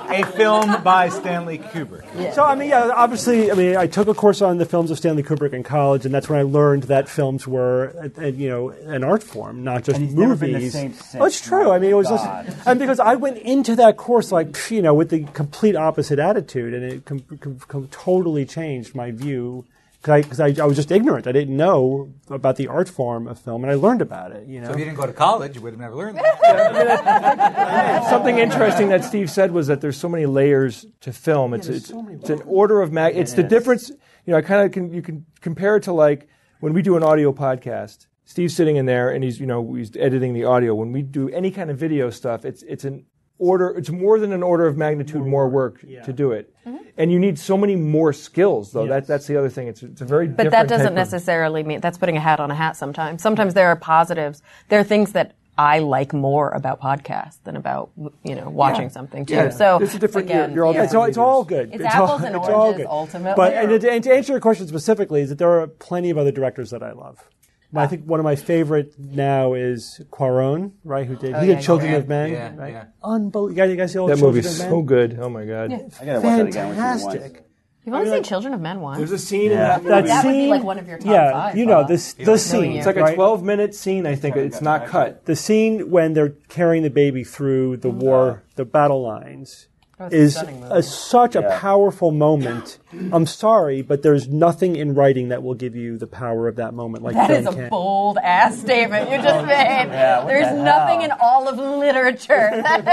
a film by Stanley Kubrick. Yeah. So I mean, yeah, obviously, I mean, I took a course on the films of Stanley Kubrick in college, and that's when I learned that films were, uh, uh, you know, an art form, not just And he's movies. never been the same since. Oh, it's true. I mean, it was, just, God. and because I went into that course like, pff, you know, with the complete opposite attitude, and it com- com- com- totally changed my view. Because I, I, I was just ignorant. I didn't know about the art form of film, and I learned about it. You know, So if you didn't go to college, you would have never learned that. Something interesting that Steve said was that there's so many layers to film. It's it's, it's an order of mag. It's the difference. You know, I kind of can you can compare it to like when we do an audio podcast. Steve's sitting in there and he's you know he's editing the audio. When we do any kind of video stuff, it's it's an order. It's more than an order of magnitude more work yeah. to do it. And you need so many more skills, though. Yes. That that's the other thing. It's it's a very But different that doesn't type of- necessarily mean that's putting a hat on a hat sometimes. Sometimes there are positives. There are things that I like more about podcasts than about, you know, watching something too. Yeah. So It's a different- again, you're- you're all yeah. It's all, it's all good. It's all, apples and it's all oranges, good. ultimately. But and to, and to answer your question specifically, is that there are plenty of other directors that I love. I think one of my favorite now is Cuarón, right? Who did Oh, he yeah, did Children yeah. of Men, Yeah, right? yeah. Unbelievable. You guys, you guys see all That Children movie's of so Men? good. Oh my god. I gotta watch that again. I haven't seen it once. Fantastic. You've only seen Children of Men once. There's a scene Yeah. in that That movie. That would be scene, like one of your top yeah, five, you know Bob. this the Knowing scene. you. It's like a right? twelve minute scene. I think it's not cut. The scene when they're carrying the baby through the war, the battle lines, That's a is stunning movie. a, such a Yeah. powerful moment. I'm sorry, but there's nothing in writing that will give you the power of that moment like That film is a can. bold ass statement you just made. Yeah, what There's the nothing hell? in all of literature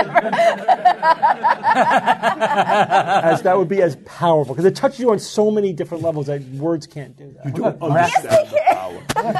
As that would be as powerful because it touches you on so many different levels that words can't do that. You don't understand the power.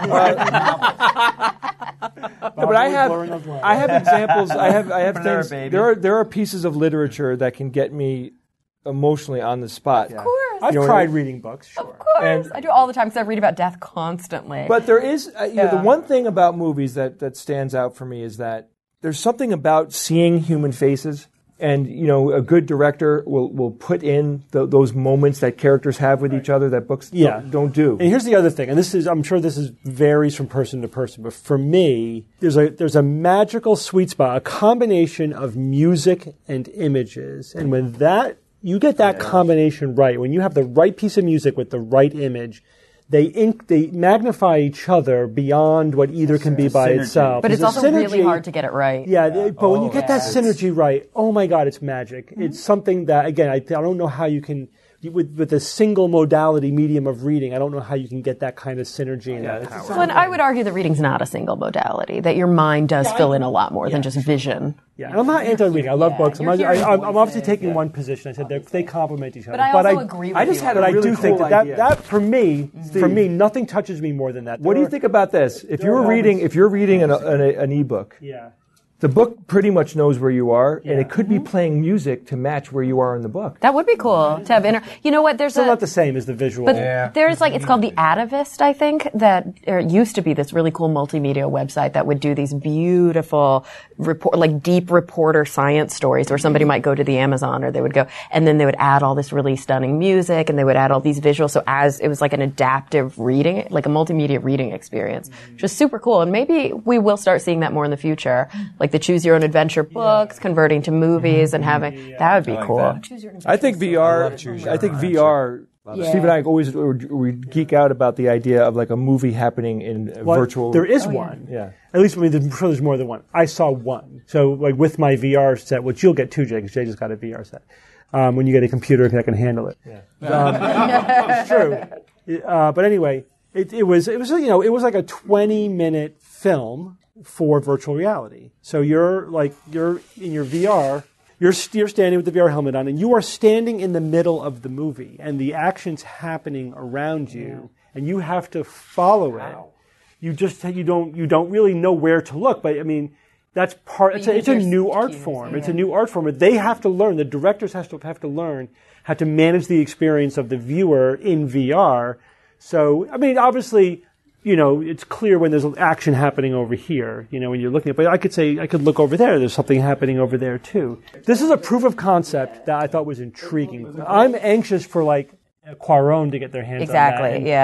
No, but I have, I have examples. I have, I have Banana things. baby. There are, there are pieces of literature that can get me emotionally on the spot. Of course. I've You know, cried reading books. Sure. Of course. And- I do all the time because I read about death constantly. But there is, uh, you know, the Yeah. one thing about movies that, that stands out for me is that there's something about seeing human faces. And, you know, a good director will, will put in th- those moments that characters have with each other that books Yeah. don't, don't do. And here's the other thing, and this is I'm sure this is varies from person to person, but for me, there's a there's a magical sweet spot, a combination of music and images. And when that you get that combination right, when you have the right piece of music with the right image, they inc- they magnify each other beyond what either can be by synergy. itself. But it's There's a also really synergy- hard to get it right. Yeah, they- but when you get that yeah. synergy right, oh my God, it's magic. Mm-hmm. It's something that, again, I, I don't know how you can, with, with a single modality medium of reading, I don't know how you can get that kind of synergy and that power. Well, and I would argue that reading's not a single modality, that your mind does fill in a lot more than just vision. Yeah, and I'm not anti-reading. I love Yeah, books. I'm, you're not, I, hearing I'm, I'm obviously voices, taking yeah. one position. I said they they complement each other. But I also agree with I just you. had a But I really do think cool that, idea. that that for me, for me, nothing touches me more than that. What do There you are- think about this? If there you're are reading, moments- if you're reading an, an, an ebook, Yeah. the book pretty much knows where you are, and Yeah. it could be playing music to match where you are in the book. That would be cool to have inner. You know what? There's Still a. not the same as the visual. But there's like, it's called The Atavist, I think, that or it used to be this really cool multimedia website that would do these beautiful report, like deep reporter science stories where somebody might go to the Amazon or they would go, and then they would add all this really stunning music and they would add all these visuals. So as it was like an adaptive reading, like a multimedia reading experience, which is super cool. And maybe we will start seeing that more in the future, like the choose your own adventure books, converting to movies and having, that would be cool. I think V R. I think V R. Steve and I always we geek out about the idea of like a movie happening in a Well, virtual. There is one. Yeah. At least, I mean, I'm sure there's more than one. I saw one. So, like, with my V R set, which you'll get too, Jay, because Jay just got a V R set. Um, when you get a computer that can handle it. Yeah. Um, it's true. Uh, but anyway, it, it was, it was, you know, it was like a twenty minute film for virtual reality. So you're like, you're in your V R, you're, you're standing with the V R helmet on, and you are standing in the middle of the movie, and the action's happening around you, and you have to follow it. You just you don't you don't really know where to look, but I mean that's part. It's a, it's a new art form. It's a new art form. They have to learn. The directors have to have to learn how to manage the experience of the viewer in V R. So I mean, obviously, you know, it's clear when there's action happening over here. You know, when you're looking at. But I could say I could look over there. There's something happening over there too. This is a proof of concept that I thought was intriguing. I'm anxious for like Cuarón to get their hands on that. Exactly, and- yeah.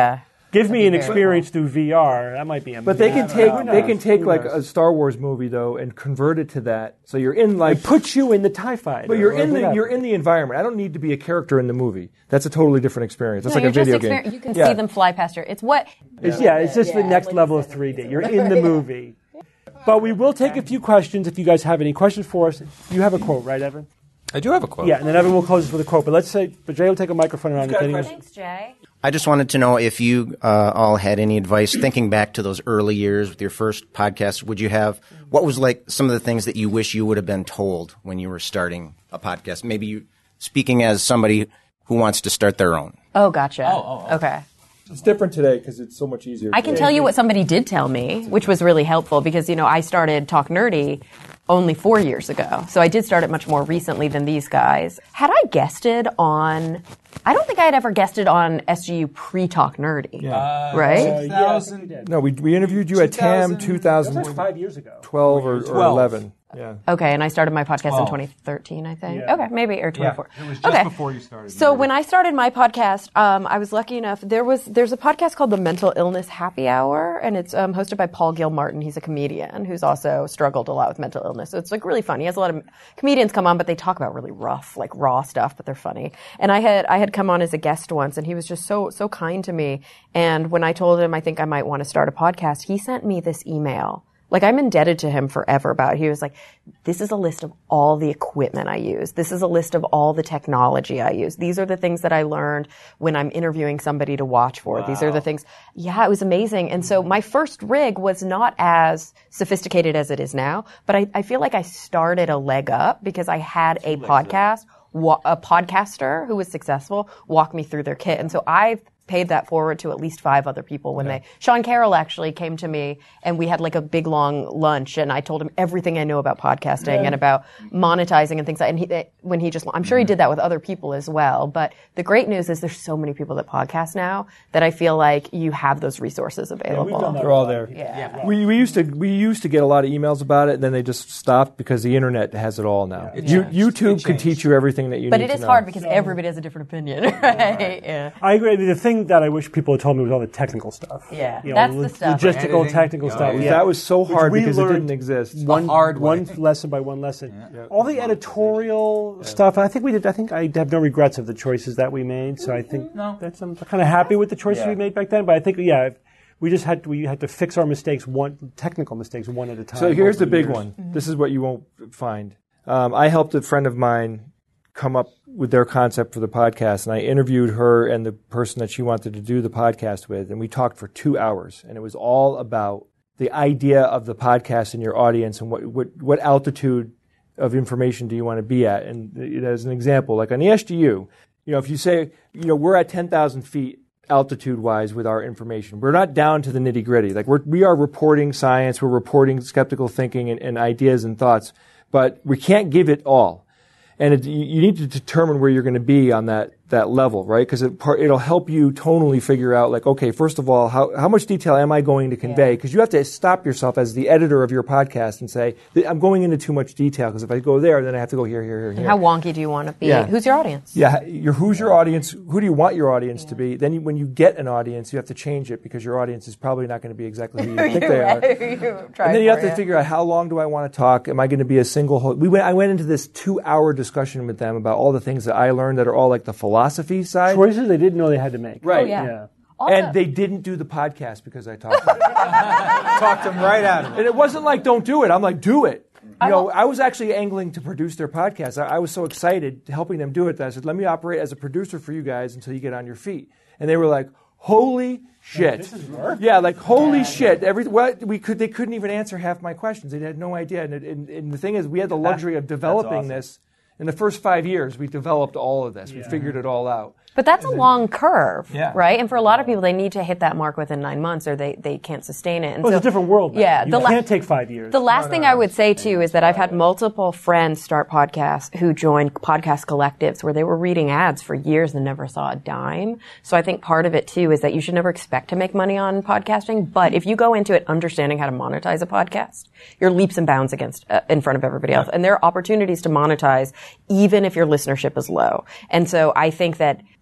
Give me an very experience through V R. That might be amazing. But they can take Who they knows? can take Who like knows? a Star Wars movie though and convert it to that. So you're in like It puts you in the TIE Fighter. but you're or in the whatever. you're in the environment. I don't need to be a character in the movie. That's a totally different experience. That's No, like you're a video just game. exper- You can Yeah. see them fly past your. It's what. It's, yeah, it's just the next level of three D. You're in the movie. But we will take a few questions if you guys have any questions for us. You have a quote, right, Evan? I do have a quote. Yeah, and then Evan will close us with a quote. But let's say, but Jay will take a microphone around. If anyone, Thanks, Jay. I just wanted to know if you uh, all had any advice thinking back to those early years with your first podcast. Would you have what was like some of the things that you wish you would have been told when you were starting a podcast? Maybe you speaking as somebody who wants to start their own. Oh, gotcha. Oh, oh, okay. It's different today because it's so much easier. I can tell you what somebody did tell me, which was really helpful because, you know, I started Talk Nerdy only four years ago. So I did start it much more recently than these guys. Had I guested on, I don't think I had ever guested on S G U pre-Talk Nerdy. Yeah. Right? Uh, yeah, I think we did. No, we we interviewed you at T A M two thousand That's five years ago. twelve or, or twelve. eleven. Yeah. Okay, and I started my podcast twelve. in twenty thirteen, I think. Yeah. Okay, maybe, or twenty-four. It was just okay. before you started. So when I started my podcast, um, I was lucky enough. There was there's a podcast called The Mental Illness Happy Hour, and it's um, hosted by Paul Gilmartin. He's a comedian who's also struggled a lot with mental illness. So it's like really funny. He has a lot of comedians come on, but they talk about really rough, like raw stuff, but they're funny. And I had I had come on as a guest once, and he was just so so kind to me. And when I told him I think I might want to start a podcast, he sent me this email. Like, I'm indebted to him forever about it. He was like, this is a list of all the equipment I use. This is a list of all the technology I use. These are the things that I learned when I'm interviewing somebody to watch for. Wow. These are the things. Yeah, it was amazing. And so my first rig was not as sophisticated as it is now, but I, I feel like I started a leg up because I had a podcast, wa- a podcaster who was successful walk me through their kit. And so I've paid that forward to at least five other people when yeah. they, Sean Carroll actually came to me and we had like a big long lunch and I told him everything I know about podcasting yeah. and about monetizing and things like that. And he, when he just, I'm sure he did that with other people as well. But the great news is there's so many people that podcast now that I feel like you have those resources available. Yeah, They're all there. Yeah. Yeah. We we used to we used to get a lot of emails about it, and then they just stopped because the internet has it all now. It You, changed. YouTube It can changed. teach you everything that you But need it to is know. hard because everybody has a different opinion, right? Yeah. I agree. I mean, the thing that I wish people had told me was all the technical stuff. Yeah, You know, that's lo- the stuff. Logistical, Editing. technical Yeah. stuff. Because Yeah. That was so Which hard we because it learned didn't exist. One, hard way. one lesson by one lesson. All the editorial stuff. I think we did. I think I have no regrets of the choices that we made. So I think No. that's. I'm kind of happy with the choices Yeah. we made back then. But I think yeah, we just had to, we had to fix our mistakes one technical mistakes one at a time. So here's over the big years. one. This is what you won't find. Um, I helped a friend of mine come up with their concept for the podcast, and I interviewed her and the person that she wanted to do the podcast with, and we talked for two hours, and it was all about the idea of the podcast and your audience and what what, what altitude of information do you want to be at. And you know, as an example, like on the S G U, you know, if you say, you know, we're at ten thousand feet altitude-wise with our information. We're not down to the nitty-gritty. Like we're, we are reporting science, we're reporting skeptical thinking and, and ideas and thoughts, but we can't give it all. And it, you, you need to determine where you're going to be on that, that level, right? Because it, it'll help you tonally figure out, like, okay, first of all, how, how much detail am I going to convey? Because you have to stop yourself as the editor of your podcast and say, I'm going into too much detail, because if I go there, then I have to go here, here, here, and And here. how wonky do you want to be? Yeah. Who's your audience? Yeah, you're, who's your audience? Who do you want your audience to be? Then you, when you get an audience, you have to change it because your audience is probably not going to be exactly who you think they are. And then you have to figure out, how long do I want to talk? Am I going to be a single host? We went, I went into this two-hour discussion with them about all the things that I learned that are all like the philosophy side. Choices they didn't know they had to make. Right. Oh, yeah. Yeah. Also, And they didn't do the podcast because I talked to them. Talked them right out of it. And it wasn't like, don't do it. I'm like, do it. You know, I was actually angling to produce their podcast. I, I was so excited helping them do it that I said, let me operate as a producer for you guys until you get on your feet. And they were like, holy shit. This is work. Yeah, like, holy shit. Every, what, we could, they couldn't even answer half my questions. They had no idea. And, it, and, and the thing is, we had the luxury of developing awesome. this. In the first five years, we developed all of this. We figured it all out. But that's a long curve, Yeah. right? And for a lot of people, they need to hit that mark within nine months or they, they can't sustain it. And Well, so, it's a different world. now. Yeah. You the la- can't take five years. The last thing I would say, too, is that I've had multiple friends start podcasts who joined podcast collectives where they were reading ads for years and never saw a dime. So I think part of it, too, is that you should never expect to make money on podcasting. But if you go into it understanding how to monetize a podcast, you're leaps and bounds against uh, in front of everybody else. And there are opportunities to monetize even if your listenership is low. And so I think that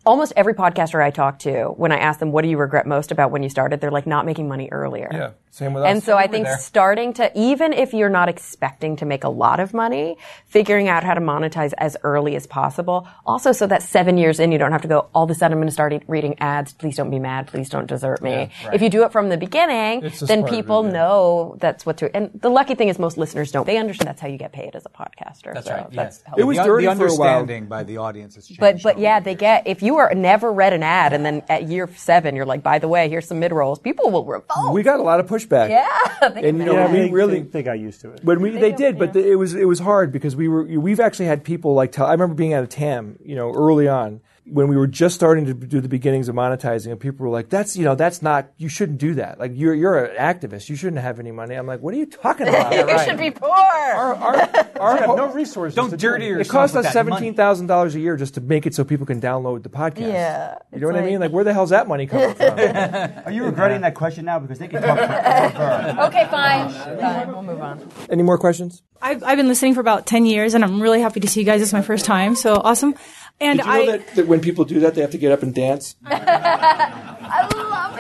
almost every podcaster I talk to, when I ask them, what do you regret most about when you started? They're like, not making money earlier. Yeah, same with us. And so I think starting to, even if you're not expecting to make a lot of money, figuring out how to monetize as early as possible. Also, so that seven years in, you don't have to go, all of a sudden I'm going to start reading ads. Please don't be mad. Please don't desert me. Yeah, right. If you do it from the beginning, It's a then smart people move, yeah. know that's what to, and the lucky thing is most listeners don't. They understand that's how you get paid as a podcaster. That's so right. That's Yeah. helpful. It was the, dirty the for a while. understanding by the audience has changed. But but yeah, they get, if you are never read an ad and then at year seven you're like, by the way, here's some mid rolls, people will revolt. We got a lot of pushback. Yeah, they And you know, Yeah, we they, really they, they got used to it. When we, they did, but the, it was it was hard because we were we've actually had people like tell. I remember being at a T A M, you know, early on when we were just starting to do the beginnings of monetizing, and people were like, "That's you know, that's not. You shouldn't do that. Like you're you're an activist. You shouldn't have any money." I'm like, "What are you talking about?" You should be poor. Our, our, our have ho- no resources. Don't to dirty do it. yourself. it cost with us that money. seventeen thousand dollars a year just to make it so people can download the podcast. Yeah, you know it's what I mean? Like, where the hell's that money coming from? Are you regretting that question now? Because they can talk forever. Okay, fine. Fine, we'll move on. Any more questions? I've, I've been listening for about ten years, and I'm really happy to see you guys. This is my first time, so awesome. And Did you know I, that, that when people do that, they have to get up and dance? I love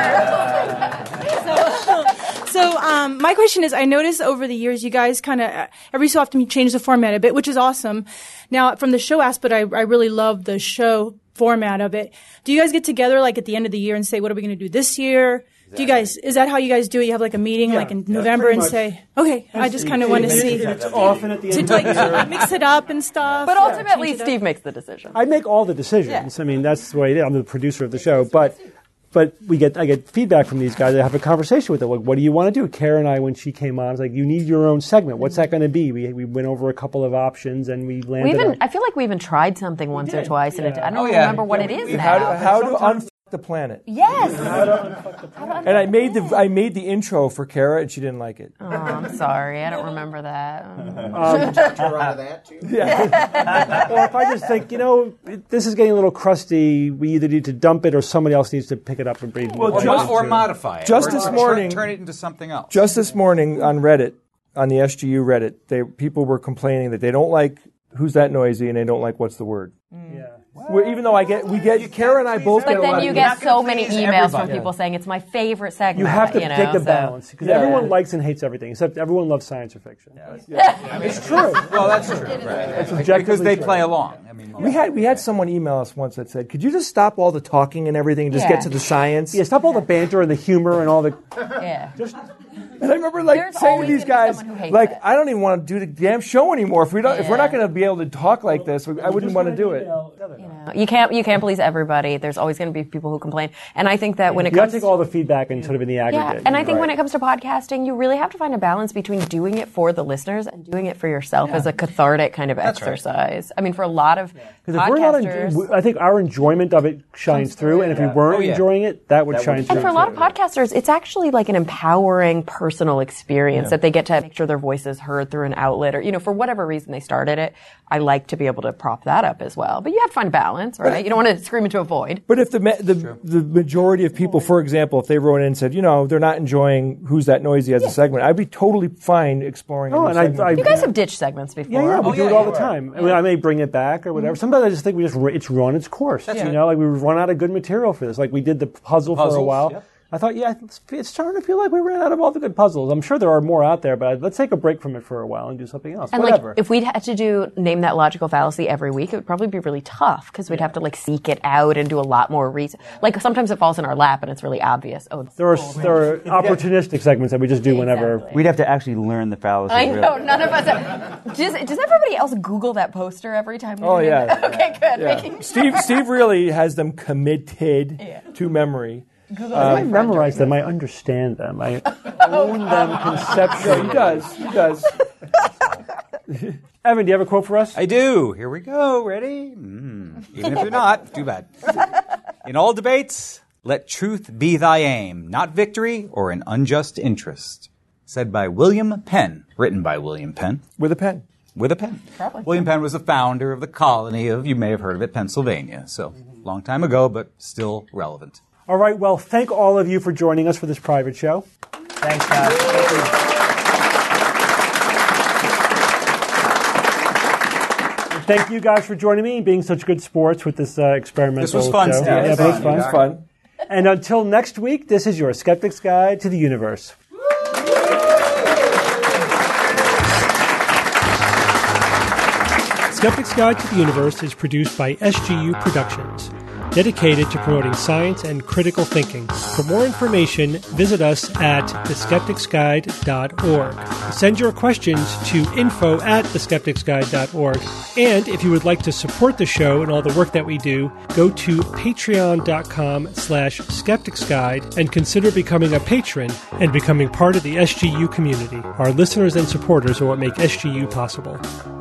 her. so um, my question is, I noticed over the years, you guys kind of, every so often you change the format a bit, which is awesome. Now, from the show aspect, I, I really love the show format of it. Do you guys get together, like, at the end of the year and say, what are we going to do this year? Do you guys, is that how you guys do it? You have like a meeting Yeah, like in yeah, November pretty and much. say, okay, I just kind of want to see. It's often at the end To of the year. like mix it up and stuff. But ultimately, change it up. Steve makes the decision. I make all the decisions. I mean, that's the way it is. I'm the producer of the show, but but we get I get feedback from these guys. I have a conversation with them. Like, what do you want to do? Kara and I, when she came on, I was like, you need your own segment. What's that going to be? We we went over a couple of options and we landed. We even, on- I feel like we even tried something once or twice, and it, I don't Oh, yeah. remember what it is How now. to, how to unfuck the planet. Yes. And I made the I made the intro for Kara, and she didn't like it. Oh, I'm sorry. I don't remember that. or if I just think, you know, it, this is getting a little crusty. We either need to dump it or somebody else needs to pick it up and bring. Well, Or, just- mo- or modify it. just or, this or morning- turn, turn it into something else. Just this morning on Reddit, on the S G U Reddit, they people were complaining that they don't like Who's That Noisy, and they don't like What's the Word. Yeah. Well, even though I get, we get, Kara and I both get But a lot then of you emails. get so many please emails from everybody. people saying it's my favorite segment. You have to you know, take the so- balance because Yeah. everyone likes and hates everything, except everyone loves science or fiction. It's true. Well, that's true. Right. It's Because objectively they true. play along. I mean, We had we had someone email us once that said, "Could you just stop all the talking and everything and just Yeah. get to the science?" Yeah, stop all the banter and the humor and all the. Yeah. And I remember like There's saying to always these gonna be guys, someone who hates like, it. I don't even want to do the damn show anymore. If we don't, if we're not Yeah. going to be able to talk like this, I wouldn't want to do it. You know, you can't you can't please everybody. There's always going to be people who complain, and I think that when it You have comes to take all the feedback and sort of in the yeah, aggregate. and I think when Right. it comes to podcasting, you really have to find a balance between doing it for the listeners and doing it for yourself as a cathartic kind of exercise. I mean, for a lot of Because if we're not, podcasters, enjo- I think our enjoyment of it shines through, and if we weren't Oh, yeah. enjoying it, that would shine through. and for a lot of too. podcasters, it's actually like an empowering personal experience that they get to make sure their voice is heard through an outlet, or you know, for whatever reason they started it. I like to be able to prop that up as well, but you have to find balance, right? You don't want to scream into a void. But if the ma- the, the majority of people, for example, if they wrote in and said, you know, they're not enjoying Who's That Noisy as a segment, I'd be totally fine exploring. a Oh, new and I, segment. I You guys have ditched segments before. Yeah, yeah, we Oh, do yeah, it all yeah, the time. I mean, I may bring it back or whatever. Sometimes I just think we just it's run its course. You know, like we run out of good material for this. Like we did the puzzle for a Puzzles, while. yep. I thought, yeah, it's, it's starting to feel like we ran out of all the good puzzles. I'm sure there are more out there, but let's take a break from it for a while and do something else. And Whatever. like, if we'd had to do name that logical fallacy every week, it would probably be really tough because we'd have to like seek it out and do a lot more research. Like sometimes it falls in our lap and it's really obvious. Oh, there are there are opportunistic segments that we just do whenever. Exactly. We'd have to actually learn the fallacy. I really. know none of us. Are, does, does everybody else Google that poster every time? we Oh, do yeah. that? Okay, good. Yeah. Making sure. Steve Steve really has them committed Yeah. to memory. I memorize them. I understand them. I own them conceptually. He does. He does. Evan, do you have a quote for us? I do. Here we go. Ready? Mm. Even if you're not, too bad. In all debates, let truth be thy aim, not victory or an unjust interest. Said by William Penn. Written by William Penn. With a pen. With a pen. Probably. William Penn was the founder of the colony of, you may have heard of it, Pennsylvania. So, long time ago, but still relevant. All right. Well, thank all of you for joining us for this private show. Thanks, guys. thank you guys for joining me and being such good sports with this uh, experimental This was fun, show. Steve. Yeah, It was but it was fun. fun. It was fun. And until next week, this is your Skeptic's Guide to the Universe. Skeptic's Guide to the Universe is produced by S G U Productions, dedicated to promoting science and critical thinking. For more information, visit us at the skeptics guide dot org. Send your questions to info at the skeptics guide dot org. And if you would like to support the show and all the work that we do, go to patreon.com slash skepticsguide and consider becoming a patron and becoming part of the S G U community. Our listeners and supporters are what make S G U possible.